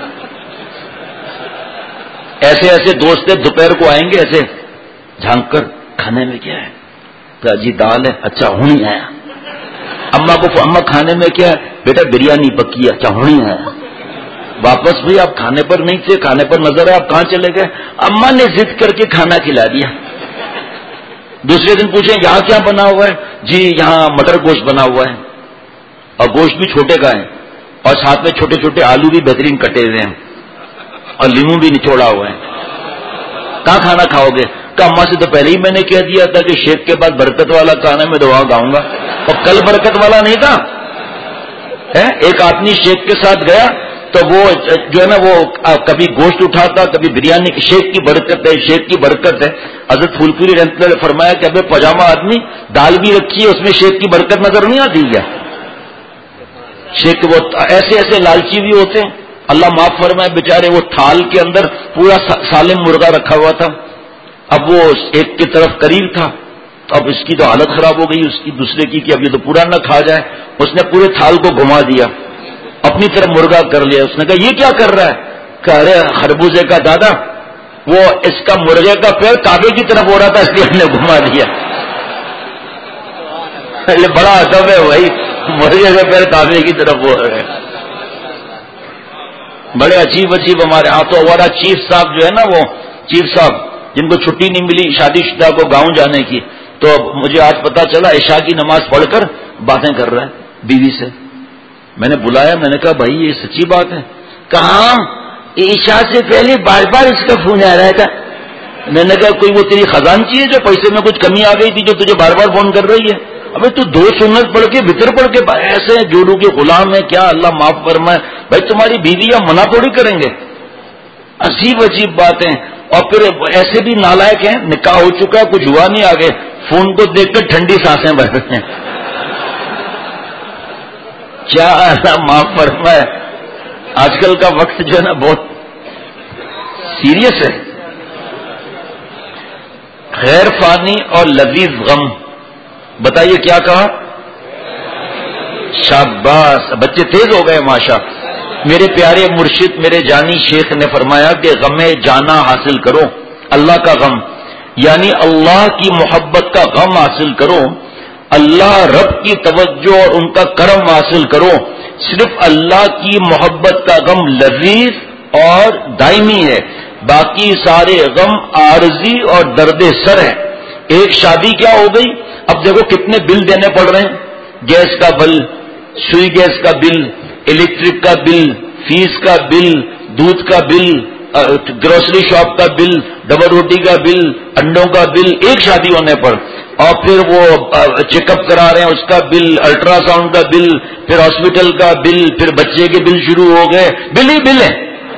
ایسے ایسے دوست دوپہر کو آئیں گے ایسے جھانک کر، کھانے میں کیا ہے؟ کہا جی دال ہے. اچھا ہونی آیا. اما کو اما کھانے میں کیا ہے؟ بیٹا بریانی پکی ہے. اچھا ہونی آیا. واپس بھی آپ کھانے پر نہیں تھے، کھانے پر نظر ہے آپ کہاں چلے گئے؟ اما نے ضد کر کے کھانا کھلا دیا. دوسرے دن پوچھیں یہاں کیا بنا ہوا ہے؟ جی یہاں مٹر گوشت بنا ہوا ہے، اور گوشت بھی چھوٹے کا ہے اور ساتھ میں چھوٹے چھوٹے آلو بھی بہترین کٹے ہوئے ہیں اور لیمو بھی نچوڑا ہوا ہے. کہاں کھانا کھاؤ گے؟ کہ اما سے تو پہلے ہی میں نے کہہ دیا تھا کہ شیخ کے بعد برکت والا کھانا میں دعا گاؤں گا، اور کل برکت والا نہیں تھا. ایک آدمی شیخ کے ساتھ گیا تو وہ جو ہے نا وہ کبھی گوشت اٹھاتا کبھی بریانی. شیخ کی برکت ہے، شیخ کی برکت ہے. حضرت پھول پوری رحمۃ اللہ نے فرمایا کہ ابے پاجامہ آدمی دال بھی رکھی ہے اس میں شیخ کی برکت نظر نہیں آتی کیا؟ شیخ وہ ایسے ایسے لالچی بھی ہوتے ہیں. اللہ معاف فرمائے بیچارے وہ تھال کے اندر پورا سالم مرغا رکھا ہوا تھا. اب وہ ایک کی طرف قریب تھا تو اب اس کی تو حالت خراب ہو گئی اس کی دوسرے کی کہ اب یہ تو پورا نہ کھا جائے. اس نے پورے تھال کو گھما دیا، اپنی طرف مرغا کر لیا. اس نے کہا یہ کیا کر رہا ہے؟ کہ ارے خربوزے کا دادا وہ اس کا مرغے کا پیر کعبے کی طرف ہو رہا تھا اس لیے ہم نے گھما دیا. یہ بڑا ادب ہے بھائی، مرغے کا پیر کعبے کی طرف ہو رہا ہے. بڑے عجیب عجیب ہمارے ہاں. تو ہمارا چیف صاحب جو ہے نا وہ چیف صاحب جن کو چھٹی نہیں ملی شادی شدہ کو گاؤں جانے کی، تو مجھے آج پتا چلا عشاء کی نماز پڑھ کر باتیں کر رہا ہے بیوی سے. میں نے بلایا، میں نے کہا بھائی یہ سچی بات ہے؟ کہاں عشاء سے پہلے بار بار اس کا فون آ رہا تھا. میں نے کہا کوئی وہ تیری خزانچی ہے جو پیسے میں کچھ کمی آ گئی تھی جو تجھے بار بار فون کر رہی ہے؟ ابھی تو دو سنت پڑھ کے بھتر پڑھ کے ایسے جوڑوں کے غلام ہے کیا؟ اللہ معاف فرمائے. بھائی تمہاری بیوی یا منع تھوڑی کریں گے. عجیب عجیب باتیں. اور پھر ایسے بھی نالائق ہیں، نکاح ہو چکا ہے کچھ ہوا نہیں، آگے فون کو دیکھ کر ٹھنڈی سانسیں بھر رہے ہیں. کیا اللہ معاف فرمائے. آج کل کا وقت جو ہے نا بہت سیریس ہے. غیر فانی اور لذیذ غم. بتائیے کیا کہا؟ شاباش، بچے تیز ہو گئے ماشاء. میرے پیارے مرشد میرے جانی شیخ نے فرمایا کہ غم جانا حاصل کرو اللہ کا غم، یعنی اللہ کی محبت کا غم حاصل کرو، اللہ رب کی توجہ اور ان کا کرم حاصل کرو. صرف اللہ کی محبت کا غم لذیذ اور دائمی ہے، باقی سارے غم عارضی اور درد سر ہے. ایک شادی کیا ہو گئی، اب دیکھو کتنے بل دینے پڑ رہے ہیں، گیس کا بل، سوئی گیس کا بل، الیکٹرک کا بل، فیس کا بل، دودھ کا بل، گروسری شاپ کا بل، ڈبل روٹی کا بل، انڈوں کا بل، ایک شادی ہونے پر. اور پھر وہ چیک اپ کرا رہے ہیں اس کا بل، الٹرا ساؤنڈ کا بل، پھر ہاسپٹل کا بل، پھر بچے کے بل شروع ہو گئے، بل ہی بل ہے.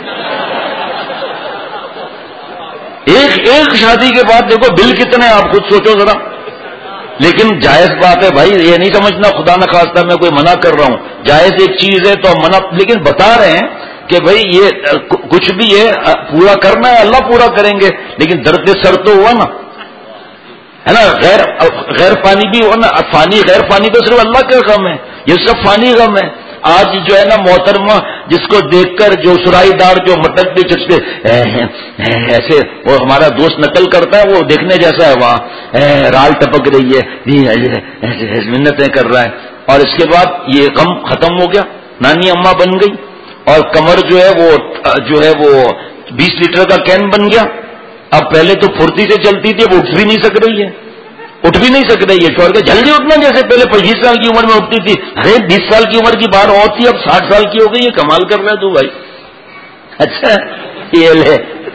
ایک ایک شادی کے بعد دیکھو بل کتنے، آپ خود سوچو ذرا. لیکن جائز بات ہے بھائی، یہ نہیں سمجھنا خدا نہ خواستہ میں کوئی منع کر رہا ہوں، جائز ایک چیز ہے تو منع، لیکن بتا رہے ہیں کہ بھائی یہ کچھ بھی ہے پورا کرنا ہے، اللہ پورا کریں گے، لیکن درد سر تو ہوا نا، ہے نا. غیر غیر فانی بھی ہوا نا، فانی غیر فانی تو صرف اللہ کا غم ہے، یہ سب فانی غم ہے. آج جو ہے نا محترمہ جس کو دیکھ کر جو سرائی دار جو مٹک بھی جس پہ ایسے وہ ہمارا دوست نقل کرتا ہے، وہ دیکھنے جیسا ہے، وہاں رال ٹپک رہی ہے، منتیں کر رہا ہے، اور اس کے بعد یہ غم ختم ہو گیا، نانی اماں بن گئی، اور کمر جو ہے وہ جو ہے وہ بیس لیٹر کا کین بن گیا. اب پہلے تو پھرتی سے چلتی تھی، اب اٹھ بھی نہیں سک رہی ہے، اٹھ بھی نہیں سک رہی ہے. چھوڑ کے جلدی اٹھنا، جیسے پہلے پچیس سال کی عمر میں اٹھتی تھی، ارے بیس سال کی عمر کی بات اور تھی، اب ساٹھ سال کی ہو گئی، یہ کمال کر رہا ہے تو بھائی. اچھا یہ لے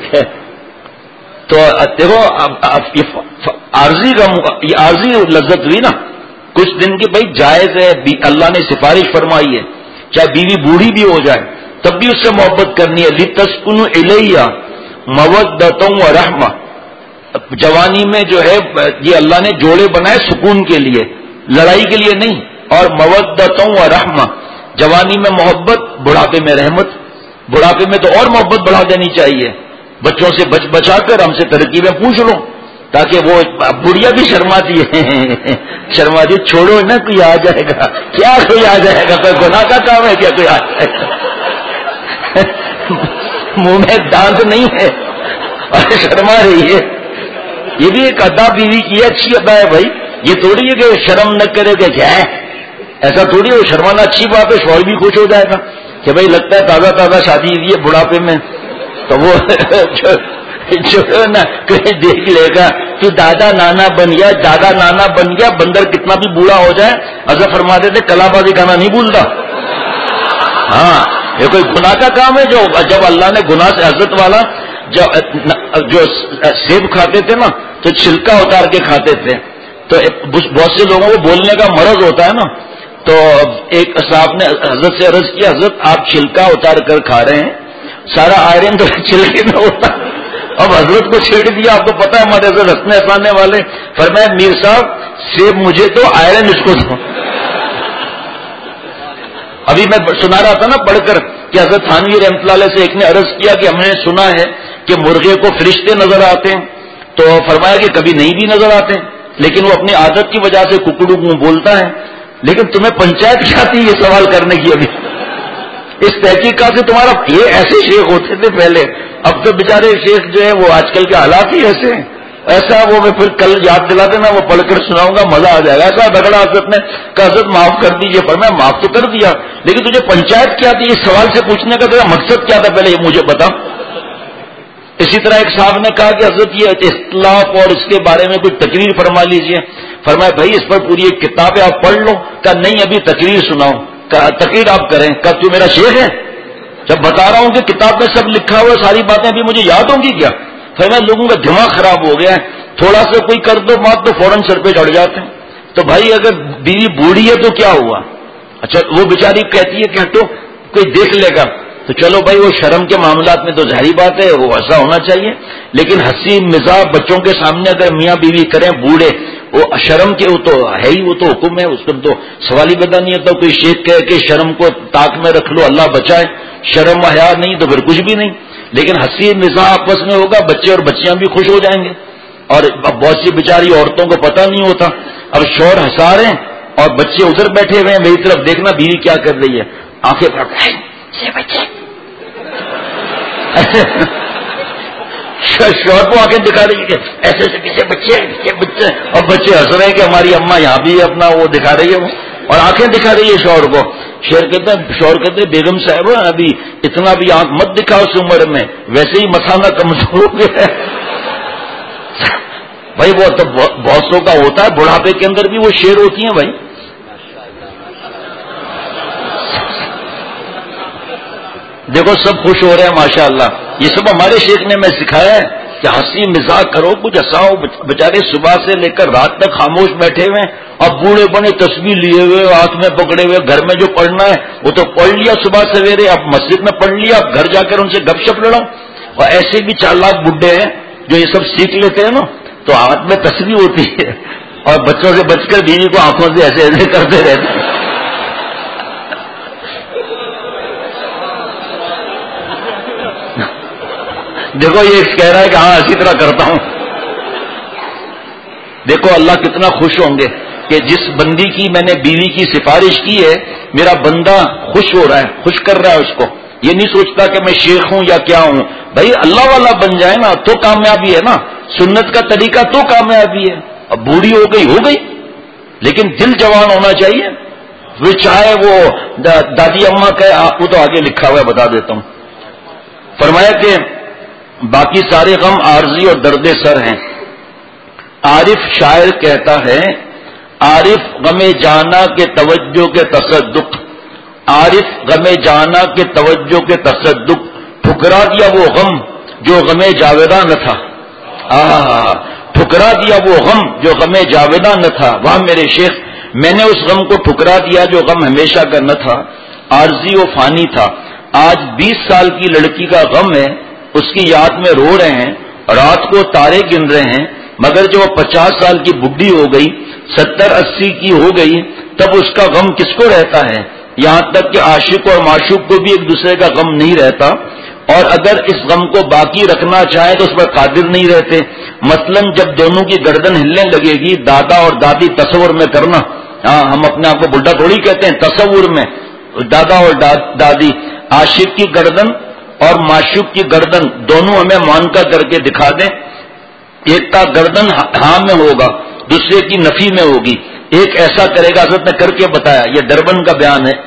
تو دیکھو عارضی غم، یہ عارضی لذت ہوئی نا کچھ دن کی. بھائی جائز ہے، اللہ نے سفارش فرمائی ہے، چاہے بیوی بوڑھی بھی ہو جائے تب بھی اس سے محبت کرنی ہے. لِتَسْكُنُوا إِلَيْهَا مَوَدَّةً وَرَحْمَةً. جوانی میں جو ہے یہ اللہ نے جوڑے بنائے سکون کے لیے، لڑائی کے لیے نہیں. اور مودۃ و رحمہ، جوانی میں محبت، بڑھاپے میں رحمت. بڑھاپے میں تو اور محبت بڑھا دینی چاہیے. بچوں سے بچ بچا کر ہم سے ترکیبیں پوچھ لو، تاکہ وہ بڑھیا بھی شرماتی ہے شرماتی چھوڑو نا، کوئی آ جائے گا، کیا کوئی آ جائے گا، کوئی گناہ کا کام ہے کیا کوئی آ جائے گا منہ میں دانت نہیں ہے اور شرما رہی ہے. یہ بھی ایک ادا بیوی کی اچھی ادا ہے بھائی. یہ تھوڑی ہے کہ شرم نہ کرے کہ کیا ہے، ایسا تھوڑی ہے. شرمانا اچھی بات ہے، شوہر بھی خوش ہو جائے گا کہ بھائی لگتا ہے تازہ تازہ شادی ہوئی ہے بڑھاپے میں، تو وہ جو نا کوئی دیکھ لے گا کہ دادا نانا بن گیا، دادا نانا بن گیا. بندر کتنا بھی بوڑھا ہو جائے، حضرت فرماتے تھے کلا بازی گانا نہیں بھولتا. ہاں یہ کوئی گناہ کا کام ہے. جو جب اللہ نے گناہ سے، حضرت والا جو سیب کھاتے تھے نا تو چھلکا اتار کے کھاتے تھے. تو بہت سے لوگوں کو بولنے کا مرض ہوتا ہے نا، تو ایک صاحب نے حضرت سے عرض کیا، حضرت آپ چھلکا اتار کر کھا رہے ہیں، سارا آئرن تو چھلکے میں ہوتا. اب حضرت کو چھیڑ دیا. آپ کو پتا ہے ہمارے حضرت ہنسنے ہنسانے والے، فرمایا میر صاحب سیب مجھے تو آئرن اس کو دو. ابھی میں سنا رہا تھا نا پڑھ کر کہ حضرت تھانوی رحمۃ اللہ علیہ سے ایک نے عرض کیا کہ ہم نے سنا ہے کہ مرغے کو فرشتے نظر آتے ہیں، تو فرمایا کہ کبھی نہیں بھی نظر آتے، لیکن وہ اپنی عادت کی وجہ سے ککڑو کو بولتا ہے. لیکن تمہیں پنچایت کیا تھی یہ سوال کرنے کی؟ ابھی اس تحقیقات سے تمہارا، یہ ایسے شیخ ہوتے تھے پہلے، اب تو بیچارے شیخ جو ہیں وہ آج کل کے حالات ہی ایسے ہیں. ایسا وہ میں پھر کل یاد دلا دینا، وہ پڑھ کر سناؤں گا، مزہ آ جائے گا. ایسا بگڑا حضرت نے کہا حضرت معاف کر دیجئے، پر میں معاف تو کر دیا، لیکن تجھے پنچایت کیا تھی اس سوال سے پوچھنے کا تیرا مقصد کیا تھا، پہلے یہ مجھے بتا. اسی طرح ایک صاحب نے کہا کہ حضرت یہ اختلاف اور اس کے بارے میں کوئی تقریر فرما لیجئے. فرمایا بھائی اس پر پوری ایک کتاب ہے، آپ پڑھ لو. کہا نہیں ابھی تقریر سناؤ. کہا تقریر آپ کریں. کہا تو میرا شیخ ہے، جب بتا رہا ہوں کہ کتاب میں سب لکھا ہوا ہے، ساری باتیں ابھی مجھے یاد ہوں گی کیا؟ فرمایا لوگوں کا دماغ خراب ہو گیا ہے، تھوڑا سا کوئی کر دو بات تو فوراً سر پہ چڑھ جاتے ہیں. تو بھائی اگر بیوی بوڑھی ہے تو کیا ہوا؟ اچھا وہ بیچاری کہتی ہے کہ ہٹو کوئی دیکھ لے گا، تو چلو بھائی وہ شرم کے معاملات میں تو ظاہری بات ہے وہ ایسا ہونا چاہیے، لیکن ہنسی مزاح بچوں کے سامنے اگر میاں بیوی کریں بوڑھے، وہ شرم کے وہ تو ہے ہی، وہ تو حکم ہے، اس پر تو سوال ہی پیدا نہیں ہوتا. کوئی شیخ کہے کہ شرم کو طاق میں رکھ لو اللہ بچائے، شرم و حیا نہیں تو پھر کچھ بھی نہیں. لیکن ہنسی مزاح آپس میں ہوگا، بچے اور بچیاں بھی خوش ہو جائیں گے. اور اب بہت سی بیچاری عورتوں کو پتہ نہیں ہوتا، اب شوہر ہنسا رہے ہیں اور بچے ادھر بیٹھے ہوئے ہیں، میری طرف دیکھنا بیوی کیا کر رہی ہے، آنکھیں پکڑ بچے شوہر کو آنکھیں دکھا رہی ہے کہ ایسے ایسے کسی بچے کسی بچے اور بچے ہنس رہے ہیں کہ ہماری اماں یہاں بھی اپنا وہ دکھا رہی ہے وہ اور آنکھیں دکھا رہی ہے شوہر کو. شوہر کہتے ہیں شوہر کہتے ہیں بیگم صاحب ابھی اتنا بھی آنکھ مت دکھاؤ اس عمر میں, ویسے ہی مسانہ کمزور ہو گیا ہے. بھائی وہ تو بہت سو کا ہوتا ہے, بڑھاپے کے اندر بھی وہ شیر ہوتی ہیں بھائی. دیکھو سب خوش ہو رہے ہیں ماشاءاللہ. یہ سب ہمارے شیخ نے میں سکھایا ہے کہ ہنسی مزاح کرو, کچھ ہنساؤ. بےچارے صبح سے لے کر رات تک خاموش بیٹھے ہوئے اور بوڑھے بنے تسبیح لیے ہوئے ہاتھ میں پکڑے ہوئے, گھر میں جو پڑھنا ہے وہ تو پڑھ لیا صبح سویرے, اب مسجد میں پڑھ لیا, اب گھر جا کر ان سے گپ شپ لڑاؤ. اور ایسے بھی چار لاکھ بڈھے ہیں جو یہ سب سیکھ لیتے ہیں نا, تو ہاتھ میں تسبیح ہوتی ہے اور بچوں سے بچ کر بیوی کو آنکھوں سے ایسے ایسے کرتے رہتے ہیں. دیکھو یہ کہہ رہا ہے کہ ہاں اسی طرح کرتا ہوں. دیکھو اللہ کتنا خوش ہوں گے کہ جس بندی کی میں نے بیوی کی سفارش کی ہے, میرا بندہ خوش ہو رہا ہے, خوش کر رہا ہے اس کو. یہ نہیں سوچتا کہ میں شیخ ہوں یا کیا ہوں. بھائی اللہ والا بن جائے نا تو کامیابی ہے نا, سنت کا طریقہ تو کامیابی ہے. اب بوڑھی ہو گئی ہو گئی لیکن دل جوان ہونا چاہیے. وہ چاہے وہ دادی اماں کا, وہ تو آگے لکھا ہوا ہے بتا دیتا ہوں. فرمایا کہ باقی سارے غم عارضی اور درد سر ہیں. عارف شاعر کہتا ہے عارف غم جانا کے توجہ کے تصدق, عارف غم جانا کے توجہ کے تصدق, ٹھکرا دیا وہ غم جو غم جاویدہ نہ تھا. آہا ٹھکرا دیا وہ غم جو غم جاویدہ نہ تھا. واہ میرے شیخ, میں نے اس غم کو ٹھکرا دیا جو غم ہمیشہ کا نہ تھا. عارضی و فانی تھا. آج بیس سال کی لڑکی کا غم ہے, اس کی یاد میں رو رہے ہیں, رات کو تارے گن رہے ہیں, مگر جو پچاس سال کی بڈھی ہو گئی, ستر اسی کی ہو گئی, تب اس کا غم کس کو رہتا ہے. یہاں تک کہ عاشق اور معشوق کو بھی ایک دوسرے کا غم نہیں رہتا, اور اگر اس غم کو باقی رکھنا چاہیں تو اس پر قادر نہیں رہتے. مثلا جب دونوں کی گردن ہلنے لگے گی, دادا اور دادی تصور میں کرنا, ہاں ہم اپنے آپ کو بڈھا تھوڑی کہتے ہیں, تصور میں دادا اور دادی, عاشق کی گردن اور معشوق کی گردن دونوں ہمیں مانکا کر کے دکھا دیں. ایک کا گردن ہاں میں ہوگا, دوسرے کی نفی میں ہوگی. ایک ایسا کرے گا, حضرت نے کر کے بتایا, یہ دربن کا بیان ہے.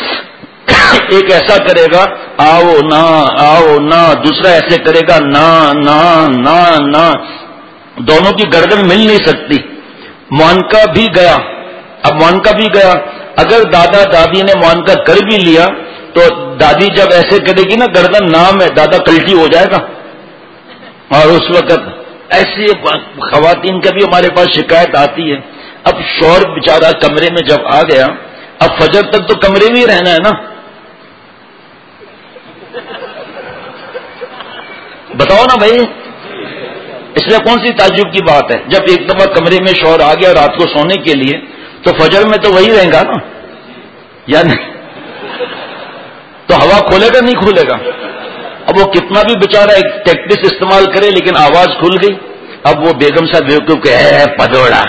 ایک ایسا کرے گا آؤ نہ آؤ نہ, دوسرا ایسے کرے گا نہ نہ نہ نہ, دونوں کی گردن مل نہیں سکتی. مانکا بھی گیا. اب مانکا بھی گیا, اگر دادا دادی نے مانکا کر بھی لیا تو دادی جب ایسے کرے گی نا گردن نام ہے, دادا کلٹی ہو جائے گا. اور اس وقت ایسی خواتین کا بھی ہمارے پاس شکایت آتی ہے. اب شوہر بیچارہ کمرے میں جب آ گیا, اب فجر تک تو کمرے میں ہی رہنا ہے نا, بتاؤ نا بھائی, اس میں کون سی تعجب کی بات ہے. جب ایک دفعہ کمرے میں شوہر آ گیا رات کو سونے کے لیے, تو فجر میں تو وہی رہیں گا نا, یا نہیں؟ تو ہوا کھولے گا نہیں کھولے گا. اب وہ کتنا بھی بیچارہ ایک ٹیکٹس استعمال کرے لیکن آواز کھل گئی. اب وہ بیگم صاحب بیوقوف کہ ہے پدوڑا,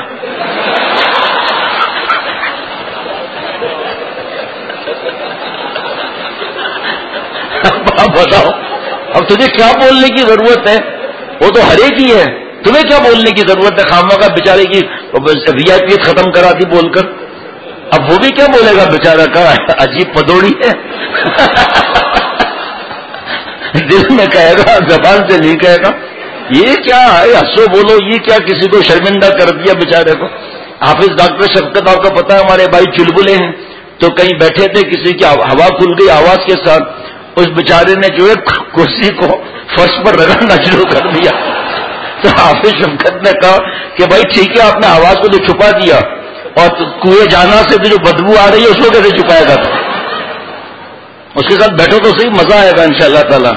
اب بتاؤ اب تجھے کیا بولنے کی ضرورت ہے, وہ تو ہر ایک ہی ہے, تمہیں کیا بولنے کی ضرورت ہے. خامہ کا بیچارے کی وی آئی پی ختم کرا دی بول کر, اب وہ بھی کیا بولے گا بیچارہ کا عجیب پدوڑی ہے. دل میں کہے گا, زبان سے نہیں کہے گا. یہ کیا ہے, ہنسو بولو, یہ کیا کسی کو شرمندہ کر دیا بیچارے کو. حافظ ڈاکٹر شفقت آپ کو پتا ہے ہمارے بھائی چلبلے ہیں, تو کہیں بیٹھے تھے, کسی کی ہوا کھل گئی آواز کے ساتھ, اس بیچارے نے جو ہے کرسی کو فرش پر رگڑنا شروع کر دیا. تو حافظ شفقت نے کہا کہ بھائی ٹھیک ہے, آپ نے آواز کو تو چھپا دیا, اور کنویں جانا سے جو بدبو آ رہی ہے اس کو کیسے چھپائے گا. اس کے ساتھ بیٹھو تو صحیح, مزہ آئے گا انشاءاللہ تعالی.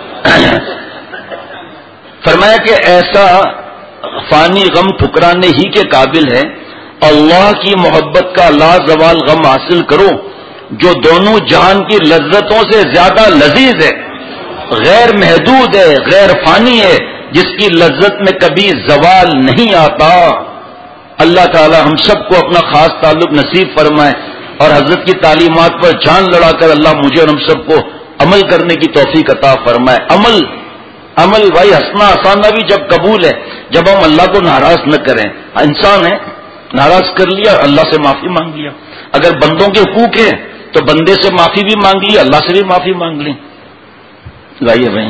فرمایا کہ ایسا فانی غم ٹھکرانے ہی کے قابل ہے. اللہ کی محبت کا لازوال غم حاصل کرو جو دونوں جہان کی لذتوں سے زیادہ لذیذ ہے, غیر محدود ہے, غیر فانی ہے, جس کی لذت میں کبھی زوال نہیں آتا. اللہ تعالی ہم سب کو اپنا خاص تعلق نصیب فرمائے, اور حضرت کی تعلیمات پر جان لڑا کر اللہ مجھے اور ہم سب کو عمل کرنے کی توفیق عطا فرمائے. عمل عمل بھائی ہنسنا ہنسانا بھی جب قبول ہے جب ہم اللہ کو ناراض نہ کریں. انسان ہے ناراض کر لیا اللہ سے معافی مانگ لیا. اگر بندوں کے حقوق ہیں تو بندے سے معافی بھی مانگ لی اللہ سے بھی معافی مانگ لی. لائیے بھائی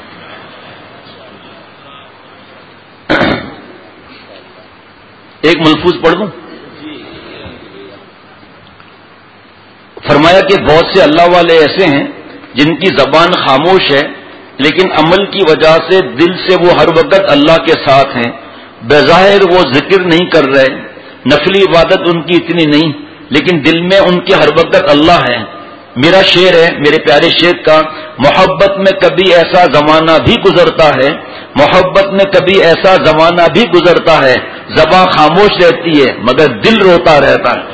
ایک ملفوظ پڑھ دوں. فرمایا کہ بہت سے اللہ والے ایسے ہیں جن کی زبان خاموش ہے لیکن عمل کی وجہ سے دل سے وہ ہر وقت اللہ کے ساتھ ہیں. بظاہر وہ ذکر نہیں کر رہے, نفلی عبادت ان کی اتنی نہیں, لیکن دل میں ان کے ہر وقت اللہ ہے. میرا شعر ہے میرے پیارے شیخ کا, محبت میں کبھی ایسا زمانہ بھی گزرتا ہے, محبت میں کبھی ایسا زمانہ بھی گزرتا ہے, زبان خاموش رہتی ہے مگر دل روتا رہتا ہے.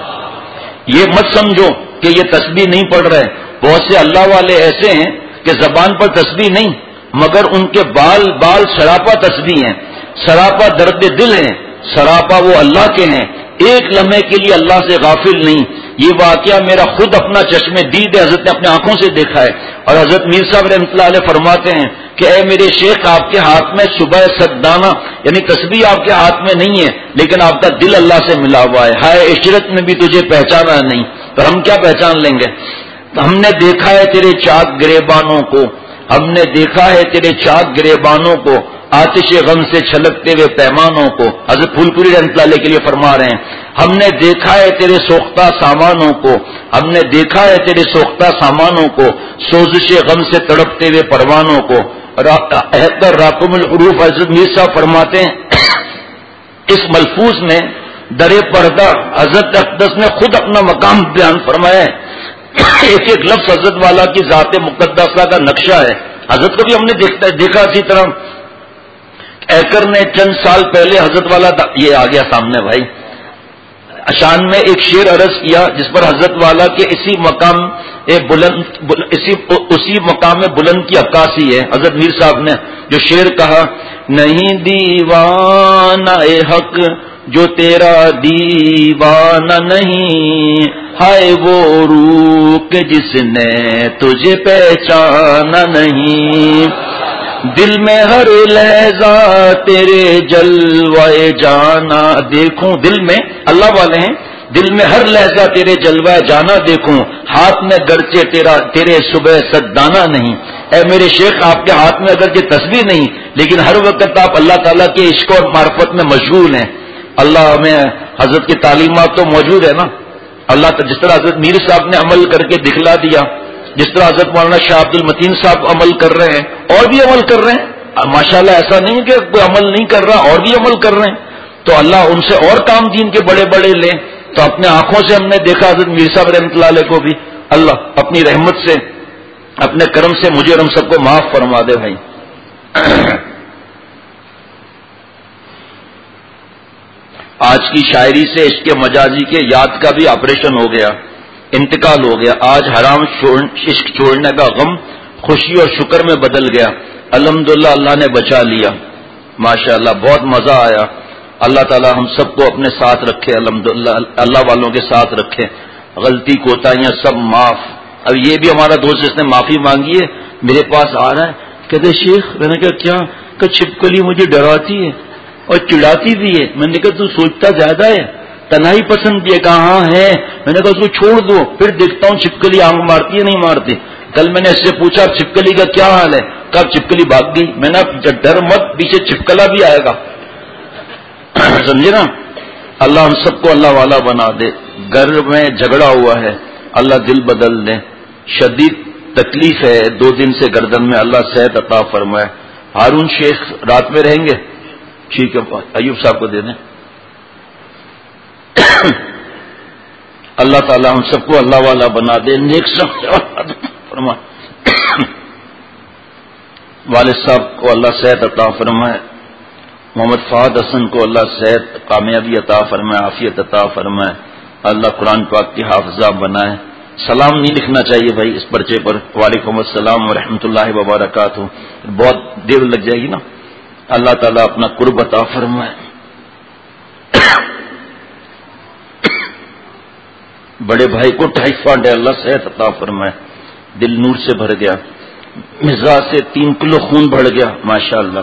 یہ مت سمجھو کہ یہ تسبیح نہیں پڑھ رہے. بہت سے اللہ والے ایسے ہیں کہ زبان پر تسبیح نہیں مگر ان کے بال بال سراپا تسبیح ہیں, سراپا درد دل ہیں, سراپا وہ اللہ کے ہیں, ایک لمحے کے لیے اللہ سے غافل نہیں. یہ واقعہ میرا خود اپنا چشم دید ہے, حضرت نے اپنے آنکھوں سے دیکھا ہے. اور حضرت میر صاحب رحمۃ اللہ علیہ فرماتے ہیں کہ اے میرے شیخ آپ کے ہاتھ میں صبح صدانہ یعنی تسبیح آپ کے ہاتھ میں نہیں ہے لیکن آپ کا دل اللہ سے ملا ہوا ہے. ہائے عشرت میں بھی تجھے پہچانا نہیں تو ہم کیا پہچان لیں گے. ہم نے دیکھا ہے تیرے چاک گریبانوں کو, ہم نے دیکھا ہے تیرے چاک گریبانوں کو, آتش غم سے چھلکتے ہوئے پیمانوں کو. حضرت پھول پوری رحمۃ اللہ علیہ کے لیے فرما رہے ہیں ہم نے دیکھا ہے تیرے سوختہ سامانوں کو, ہم نے دیکھا ہے تیرے سوختہ سامانوں کو, سوزش غم سے تڑپتے ہوئے پروانوں کو. احتر راقم العروف حضرت میر صاحب فرماتے ہیں اس ملفوظ میں در پردہ حضرت اقدس نے خود اپنا مقام بیان فرمایا ہے. ایک ایک لفظ حضرت والا کی ذات مقدسہ کا نقشہ ہے. حضرت کو بھی ہم نے دیکھتا دیکھا اسی طرح ایکر نے چند سال پہلے حضرت والا یہ آ گیا سامنے بھائی اشان میں ایک شعر عرض کیا جس پر حضرت والا کے اسی مقام بلند اسی اسی مقام بلند کی عکاسی ہے. حضرت میر صاحب نے جو شعر کہا, نہیں دیوانہ اے حق جو تیرا دیوانہ نہیں, ہائے وہ روح کے جس نے تجھے پہچانا نہیں. دل میں ہر لہجہ تیرے جلوے جانا دیکھوں, دل میں اللہ والے ہیں دل میں ہر لہجہ تیرے جلوہ جانا دیکھوں, ہاتھ میں گرچہ تیرا تیرے صبح صدانہ نہیں. اے میرے شیخ آپ کے ہاتھ میں اگرچہ تسبیح نہیں لیکن ہر وقت آپ اللہ تعالیٰ کے عشق اور معرفت میں مشغول ہیں. اللہ ہمیں حضرت کی تعلیمات تو موجود ہے نا. اللہ جس طرح حضرت میر صاحب نے عمل کر کے دکھلا دیا, جس طرح حضرت مولانا شاہ عبد المتین صاحب عمل کر رہے ہیں اور بھی عمل کر رہے ہیں. ماشاءاللہ ایسا نہیں کہ کوئی عمل نہیں کر رہا اور بھی عمل کر رہے ہیں. تو اللہ ان سے اور کام دین کے بڑے بڑے لیں. تو اپنے آنکھوں سے ہم نے دیکھا حضرت میر صاحب رحمۃ اللہ علیہ کو بھی اللہ اپنی رحمت سے اپنے کرم سے مجھے اور ہم سب کو معاف فرما دے بھائی. آج کی شاعری سے عشق مجازی کے یاد کا بھی آپریشن ہو گیا, انتقال ہو گیا. آج حرام عشق چھوڑنے کا غم خوشی اور شکر میں بدل گیا. الحمدللہ اللہ نے بچا لیا. ماشاءاللہ بہت مزہ آیا. اللہ تعالی ہم سب کو اپنے ساتھ رکھے, الحمدللہ اللہ والوں کے ساتھ رکھے. غلطی کوتاہیاں سب معاف. اب یہ بھی ہمارا دوست جس نے معافی مانگی ہے میرے پاس آ رہا ہے, کہتے شیخ میں نے کہا کیا, کہ چھپکلی مجھے ڈراتی ہے اور چڑھاتی بھی ہے. میں نے کہا تو سوچتا زیادہ ہے, تنہائی پسند بھی ہے. کہا ہاں ہے. میں نے کہا اس کو چھوڑ دو, پھر دیکھتا ہوں چھپکلی آنکھ مارتی ہے نہیں مارتی. کل میں نے اس سے پوچھا چھپکلی کا کیا حال ہے, کب چھپکلی بھاگ گئی. میں نے ڈر مت, پیچھے چھپکلا بھی آئے گا. سمجھے نا. اللہ ہم سب کو اللہ والا بنا دے. گھر میں جھگڑا ہوا ہے, اللہ دل بدل دے. شدید تکلیف ہے دو دن سے گردن میں, اللہ صحت عطا فرمائے. ہارون شیخ رات میں رہیں گے, ٹھیک ہے ایوب صاحب کو دے دیں. اللہ تعالی ہم سب کو اللہ والا بنا دے, نیک فرما. والد صاحب کو اللہ صحت عطا فرمائے. محمد فہد حسن کو اللہ صحت کامیابی عطا فرمائے, عافیت عطا فرمائے. اللہ قرآن پاک کی حافظہ بنائے. سلام نہیں لکھنا چاہیے بھائی اس پرچے پر. وعلیکم السلام ورحمۃ اللہ وبرکاتہ. بہت دیر لگ جائے گی نا. اللہ تعالیٰ اپنا قرب عطا فرمائے. بڑے بھائی کو ٹائیفائڈ ہے, اللہ صحت عطا فرمائے. دل نور سے بھر گیا. مزاج سے تین کلو خون بڑھ گیا ماشاء اللہ.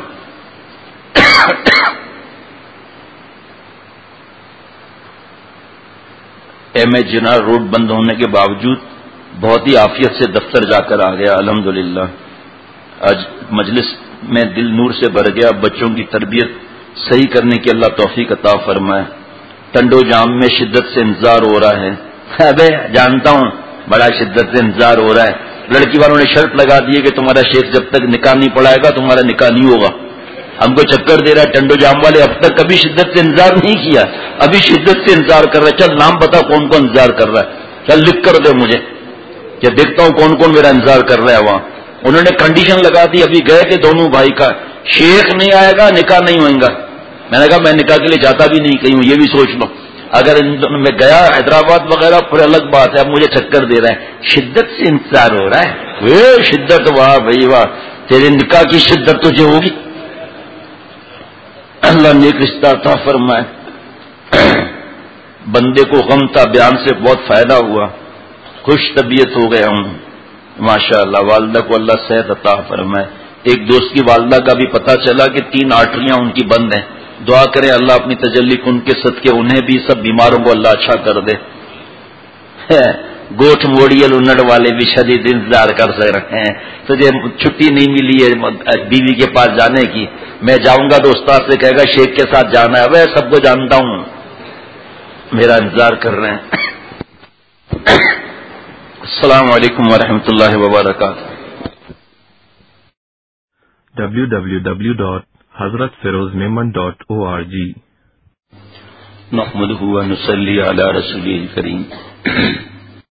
ایم اے جنار روڈ بند ہونے کے باوجود بہت ہی عافیت سے دفتر جا کر آ گیا الحمدللہ. آج مجلس میں دل نور سے بھر گیا. بچوں کی تربیت صحیح کرنے کی اللہ توفیق عطا فرمائے. ٹنڈو جام میں شدت سے انتظار ہو رہا ہے. ابے جانتا ہوں بڑا شدت سے انتظار ہو رہا ہے. لڑکی والوں نے شرط لگا دی ہے کہ تمہارا شیخ جب تک نکاح نہیں پڑھائے گا تمہارا نکاح نہیں ہوگا. ہم کو چکر دے رہا ہے. ٹنڈو جام والے اب تک کبھی شدت سے انتظار نہیں کیا, ابھی شدت سے انتظار کر رہا ہے. چل نام بتا کون کون انتظار کر رہا ہے, چل لکھ کر دے مجھے کہ دیکھتا ہوں کون کون میرا انتظار کر رہا ہے وہاں. انہوں نے کنڈیشن لگا دی ابھی گئے کہ دونوں بھائی کا شیخ نہیں آئے گا نکاح نہیں ہوئے گا. میں نے کہا میں نکاح کے لیے جاتا بھی نہیں کہیں, یہ بھی سوچ لو. اگر میں گیا حیدرآباد وغیرہ پھر الگ بات ہے. اب مجھے چکر دے رہا ہے, شدت سے انتظار ہو رہا ہے. اے شدت, واہ بھائی واہ, تیرے نکاح کی شدت تجھے ہوگی. اللہ نیک رشتہ عطا فرمائے. بندے کو غم تھا, بیان سے بہت فائدہ ہوا, خوش طبیعت ہو گیا ہوں ماشاء اللہ. والدہ کو اللہ صحت عطا فرمائے. ایک دوست کی والدہ کا بھی پتہ چلا کہ تین آرٹریاں ان کی بند ہیں. دعا کریں اللہ اپنی تجلی ان کے صدقے انہیں بھی سب بیماروں کو اللہ اچھا کر دے. گوٹھ موڑیل انڑ والے بھی شدید انتظار کر سک رہے ہیں. تجھے چھٹی نہیں ملی ہے بیوی کے پاس جانے کی. میں جاؤں گا تو استاد سے کہے گا شیخ کے ساتھ جانا ہے. میں سب کو جانتا ہوں, میرا انتظار کر رہے ہیں. السلام علیکم ورحمۃ اللہ وبرکاتہ. ڈبلیو ڈبلیو ڈبلیو ڈاٹ حضرت Feroz Memon dot O R G. نحمدہ و نصلی علی رسولہ الکریم.